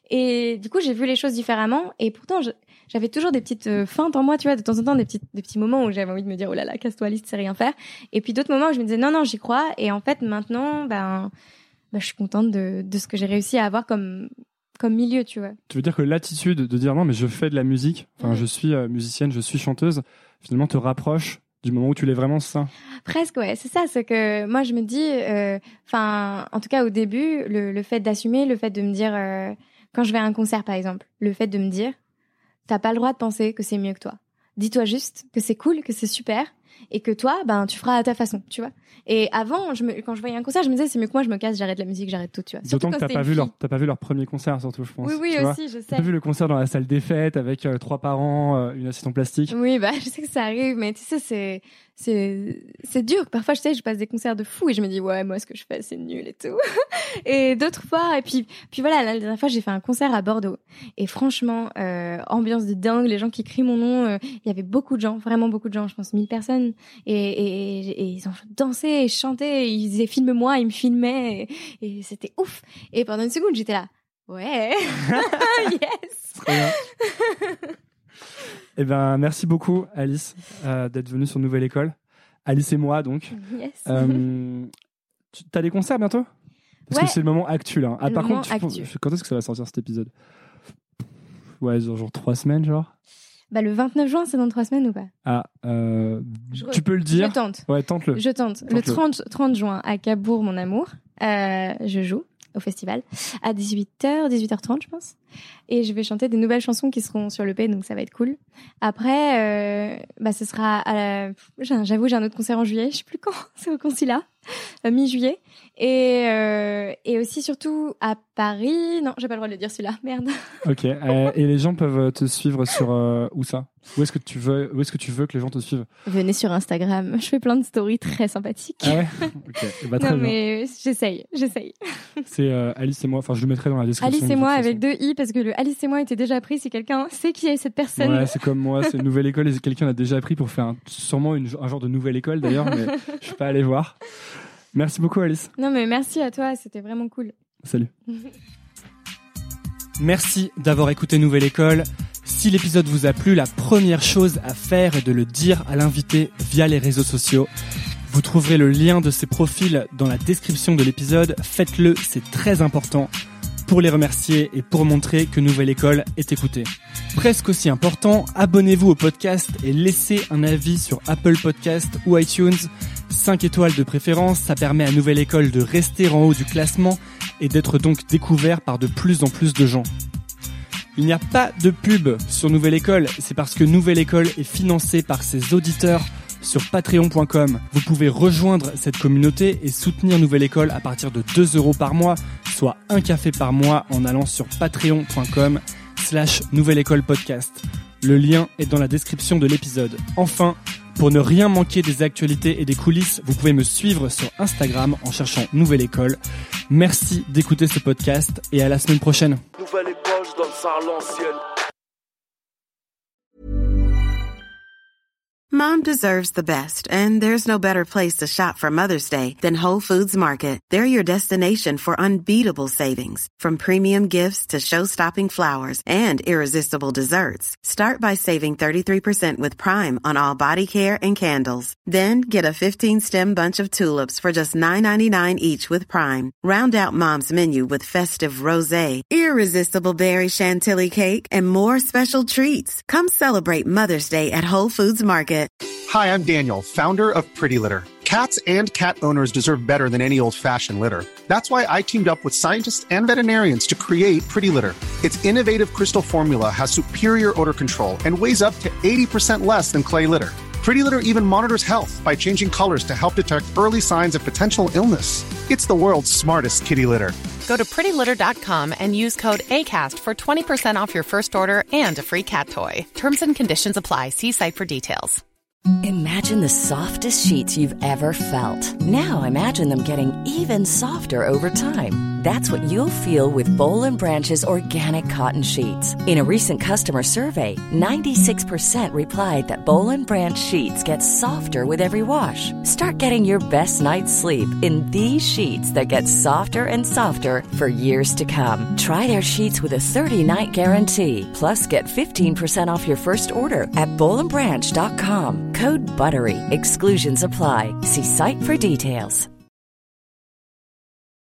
Et du coup, j'ai vu les choses différemment. Et pourtant, je, j'avais toujours des petites euh, feintes en moi, tu vois, de temps en temps, des petits, des petits moments où j'avais envie de me dire, oh là là, casse-toi, Alice, tu sais rien faire. Et puis d'autres moments où je me disais, non, non, j'y crois. Et en fait, maintenant, ben, ben je suis contente de, de ce que j'ai réussi à avoir comme, comme milieu, tu vois. Tu veux dire que l'attitude de dire non, mais je fais de la musique, enfin, mmh. je suis euh, musicienne, je suis chanteuse, finalement te rapproche du moment où tu l'es vraiment, c'est ça? Presque, ouais, c'est ça. C'est que moi, je me dis, enfin, euh, en tout cas au début, le, le fait d'assumer, le fait de me dire, euh, quand je vais à un concert par exemple, le fait de me dire, t'as pas le droit de penser que c'est mieux que toi. Dis-toi juste que c'est cool, que c'est super, et que toi, ben, tu feras à ta façon, tu vois. Et avant, je me, quand je voyais un concert, je me disais, c'est mieux que moi, je me casse, j'arrête la musique, j'arrête tout, tu vois. D'autant que t'as pas vu leur, t'as pas vu leur premier concert, surtout, je pense. Oui, oui, tu aussi, vois je sais. T'as pas vu le concert dans la salle des fêtes avec euh, trois parents, euh, une assistante plastique. Oui, bah, je sais que ça arrive, mais tu sais, c'est, c'est, c'est dur. Parfois, je sais, je passe des concerts de fou et je me dis, ouais, moi, ce que je fais, c'est nul et tout. Et d'autres fois, et puis, puis voilà, la dernière fois, j'ai fait un concert à Bordeaux. Et franchement, euh, ambiance de dingue, les gens qui crient mon nom, euh, il y avait beaucoup de gens, vraiment beaucoup de gens, je pense mille personnes. Et, et, et, et ils ont dansé et chanté, ils disaient filme-moi, ils me filmaient, et, et c'était ouf. Et pendant une seconde, j'étais là, ouais, yes. Très bien. Eh ben, merci beaucoup, Alice, euh, d'être venue sur Nouvelle École. Alice et moi, donc. Yes. Euh, tu as des concerts bientôt? Parce ouais. que c'est le moment actuel. Hein. Ah, le par moment contre, tu actu. penses, quand est-ce que ça va sortir cet épisode? Ouais, genre, genre trois semaines, genre. Bah, le vingt-neuf juin, c'est dans trois semaines ou pas? Ah, euh, je tu peux le dire. Je tente. Ouais, tente-le. Je tente. tente-le. Le trente, trente juin, à Cabourg, mon amour, euh, je joue au festival à dix-huit heures, dix-huit heures trente, je pense. Et je vais chanter des nouvelles chansons qui seront sur l'E P, donc ça va être cool. Après, euh, bah, ce sera à la... J'avoue, j'ai un autre concert en juillet, je sais plus quand, c'est au Concila, euh, mi-juillet. Et, euh, et aussi, surtout, à Paris. Non, j'ai pas le droit de le dire celui-là, merde. Ok, euh, et les gens peuvent te suivre sur euh, où ça? Où est-ce que tu veux, où est-ce que tu veux que les gens te suivent? Venez sur Instagram, je fais plein de stories très sympathiques. Ah ouais. Ok, et bah, très non bien. mais j'essaye, j'essaye. C'est euh, Alice et moi, enfin je le mettrai dans la description. Alice et moi avec deux i, parce que le Alice et moi était déjà pris si quelqu'un sait qui est cette personne. Ouais, c'est comme moi, c'est une nouvelle école et quelqu'un l'a déjà pris pour faire un, sûrement une, un genre de nouvelle école d'ailleurs, mais je suis pas allé voir. Merci beaucoup, Alice. Non mais merci à toi, c'était vraiment cool. Salut. Merci d'avoir écouté Nouvelle École. Si l'épisode vous a plu, la première chose à faire est de le dire à l'invité via les réseaux sociaux. Vous trouverez le lien de ses profils dans la description de l'épisode. Faites-le, c'est très important pour les remercier et pour montrer que Nouvelle École est écoutée. Presque aussi important, abonnez-vous au podcast et laissez un avis sur Apple Podcast ou iTunes. cinq étoiles de préférence, ça permet à Nouvelle École de rester en haut du classement et d'être donc découvert par de plus en plus de gens. Il n'y a pas de pub sur Nouvelle École, c'est parce que Nouvelle École est financée par ses auditeurs sur patreon point com. Vous pouvez rejoindre cette communauté et soutenir Nouvelle École à partir de deux euros par mois, soit un café par mois en allant sur patreon point com slash Nouvelle École Podcast. Le lien est dans la description de l'épisode. Enfin, pour ne rien manquer des actualités et des coulisses, vous pouvez me suivre sur Instagram en cherchant Nouvelle École. Merci d'écouter ce podcast et à la semaine prochaine. Nouvelle école, je donne ça à l'ancienne. Mom deserves the best, and there's no better place to shop for Mother's Day than Whole Foods Market. They're your destination for unbeatable savings, from premium gifts to show-stopping flowers and irresistible desserts. Start by saving thirty-three percent with Prime on all body care and candles. Then get a fifteen-stem bunch of tulips for just nine ninety-nine each with Prime. Round out Mom's menu with festive rosé, irresistible berry chantilly cake, and more special treats. Come celebrate Mother's Day at Whole Foods Market. Hi, I'm Daniel, founder of Pretty Litter. Cats and cat owners deserve better than any old-fashioned litter. That's why I teamed up with scientists and veterinarians to create Pretty Litter. Its innovative crystal formula has superior odor control and weighs up to eighty percent less than clay litter. Pretty Litter even monitors health by changing colors to help detect early signs of potential illness. It's the world's smartest kitty litter. Go to pretty litter dot com and use code ACAST for twenty percent off your first order and a free cat toy. Terms and conditions apply. See site for details. Imagine the softest sheets you've ever felt. Now imagine them getting even softer over time. That's what you'll feel with Boll and Branch's organic cotton sheets. In a recent customer survey, ninety-six percent replied that Boll and Branch sheets get softer with every wash. Start getting your best night's sleep in these sheets that get softer and softer for years to come. Try their sheets with a thirty-night guarantee. Plus, get fifteen percent off your first order at boll and branch dot com. Code BUTTERY. Exclusions apply. See site for details.